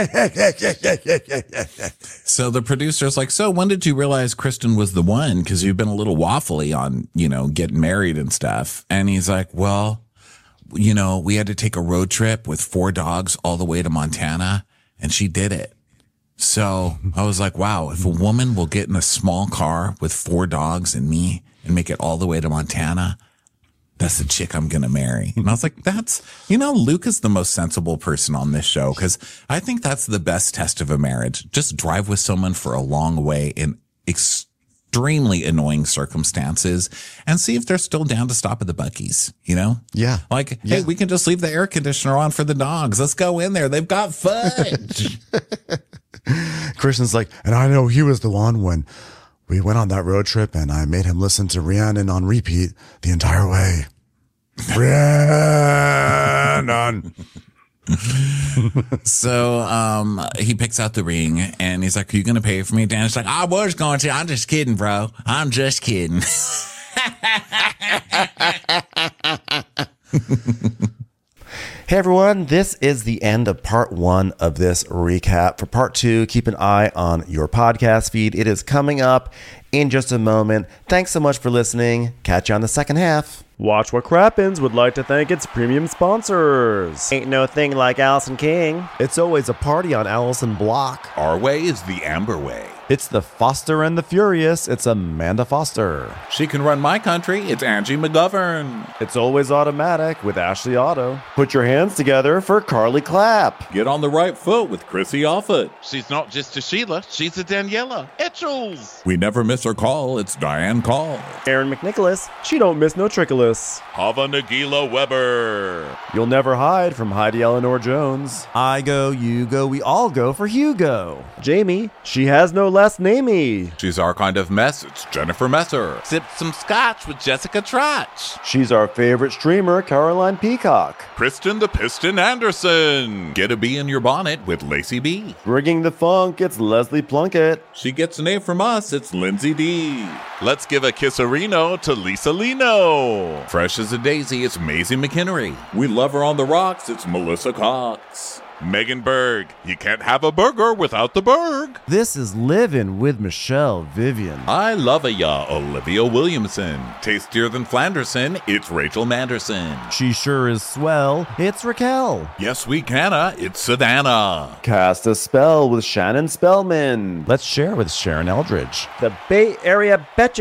So the producer's like, so when did you realize Kristen was the one? Because you've been a little waffly on, getting married and stuff. And he's like, well, we had to take a road trip with 4 dogs all the way to Montana, and she did it. So I was like, wow, if a woman will get in a small car with 4 dogs and me and make it all the way to Montana, that's the chick I'm going to marry. And I was like, Luke is the most sensible person on this show, because I think that's the best test of a marriage. Just drive with someone for a long way in extremely annoying circumstances and see if they're still down to stop at the Buc-ee's, Yeah. Hey, we can just leave the air conditioner on for the dogs. Let's go in there. They've got fudge. Kristen's like, and I know he was the one when we went on that road trip and I made him listen to Rhiannon on repeat the entire way. Rhiannon. So he picks out the ring and he's like, are you going to pay for me? Dan's like, I was going to. I'm just kidding, bro. I'm just kidding. Hey everyone, this is the end of part 1 of this recap. For part 2, keep an eye on your podcast feed. It is coming up in just a moment. Thanks so much for listening. Catch you on the second half. Watch What Crappens would like to thank its premium sponsors. Ain't no thing like Allison King. It's always a party on Allison Block. Our way is the Amber way. It's the Foster and the Furious. It's Amanda Foster. She can run my country. It's Angie McGovern. It's always automatic with Ashley Auto. Put your hands together for Carly Clapp. Get on the right foot with Chrissy Offit. She's not just a Sheila, she's a Daniela. Etchels. We never miss her call. It's Diane Call. Aaron McNicholas. She don't miss no trickolas. Hava Nagila Weber. You'll never hide from Heidi Eleanor Jones. I go, you go, we all go for Hugo. Jamie. She has no last namey. She's our kind of mess. It's Jennifer Messer. Sip some scotch with Jessica Trotch. She's our favorite streamer, Caroline Peacock. Kristen the Piston Anderson. Get a bee in your bonnet with Lacey B. Bringing the funk, it's Leslie Plunkett. She gets an A from us. It's Lindsay D. Let's give a kisserino to Lisa Lino. Fresh as a daisy, it's Maisie McHenry. We love her on the rocks. It's Melissa Cox. Megan Berg. You can't have a burger without the Berg. This is Livin' with Michelle Vivian. I love ya, Olivia Williamson. Tastier than Flanderson, it's Rachel Manderson. She sure is swell, it's Raquel. Yes, we canna, it's Savannah. Cast a spell with Shannon Spellman. Let's share with Sharon Eldridge. The Bay Area Betches.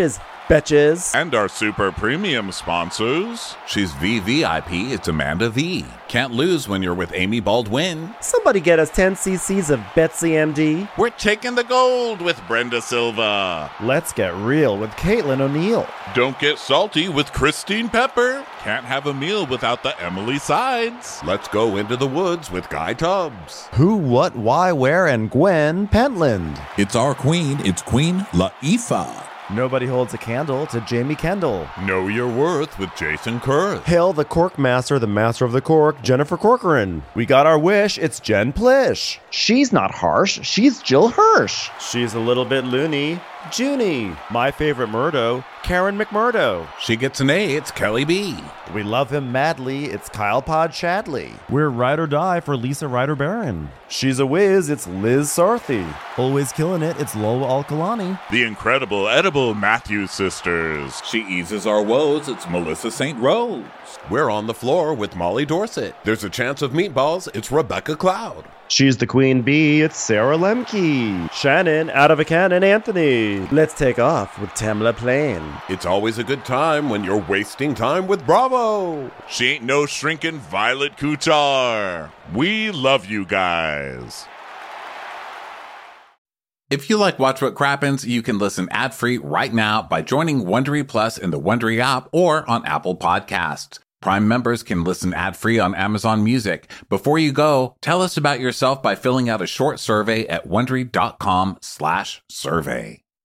Betches. And our super premium sponsors. She's VVIP, it's Amanda V. Can't lose when you're with Amy Baldwin. Somebody get us 10 cc's of Betsy MD. We're taking the gold with Brenda Silva. Let's get real with Caitlin O'Neill. Don't get salty with Christine Pepper. Can't have a meal without the Emily Sides. Let's go into the woods with Guy Tubbs. Who, what, why, where, and Gwen Pentland. It's our queen. It's Queen Latifah. Nobody holds a candle to Jamie Kendall. Know your worth with Jason Kurth. Hail the Cork Master, the Master of the Cork, Jennifer Corcoran. We got our wish, it's Jen Plish. She's not harsh, she's Jill Hirsch. She's a little bit loony, Junie. My favorite Murdo, Karen McMurdo. She gets an A, it's Kelly B. We love him madly, it's Kyle Pod Shadley. We're ride or die for Lisa Ryder Barron. She's a whiz, it's Liz Sarthy. Always killing it, it's Lola Alkalani. The incredible edible Matthews sisters. She eases our woes, it's Melissa St. Rose. We're on the floor with Molly Dorset. There's a chance of meatballs, it's Rebecca Cloud. She's the queen bee, it's Sarah Lemke. Shannon, out of a cannon, Anthony. Let's take off with Tamla Plain. It's always a good time when you're wasting time with Bravo. She ain't no shrinking Violet Kuchar. We love you guys. If you like Watch What Crappens, you can listen ad-free right now by joining Wondery Plus in the Wondery app or on Apple Podcasts. Prime members can listen ad-free on Amazon Music. Before you go, tell us about yourself by filling out a short survey at Wondery.com/survey.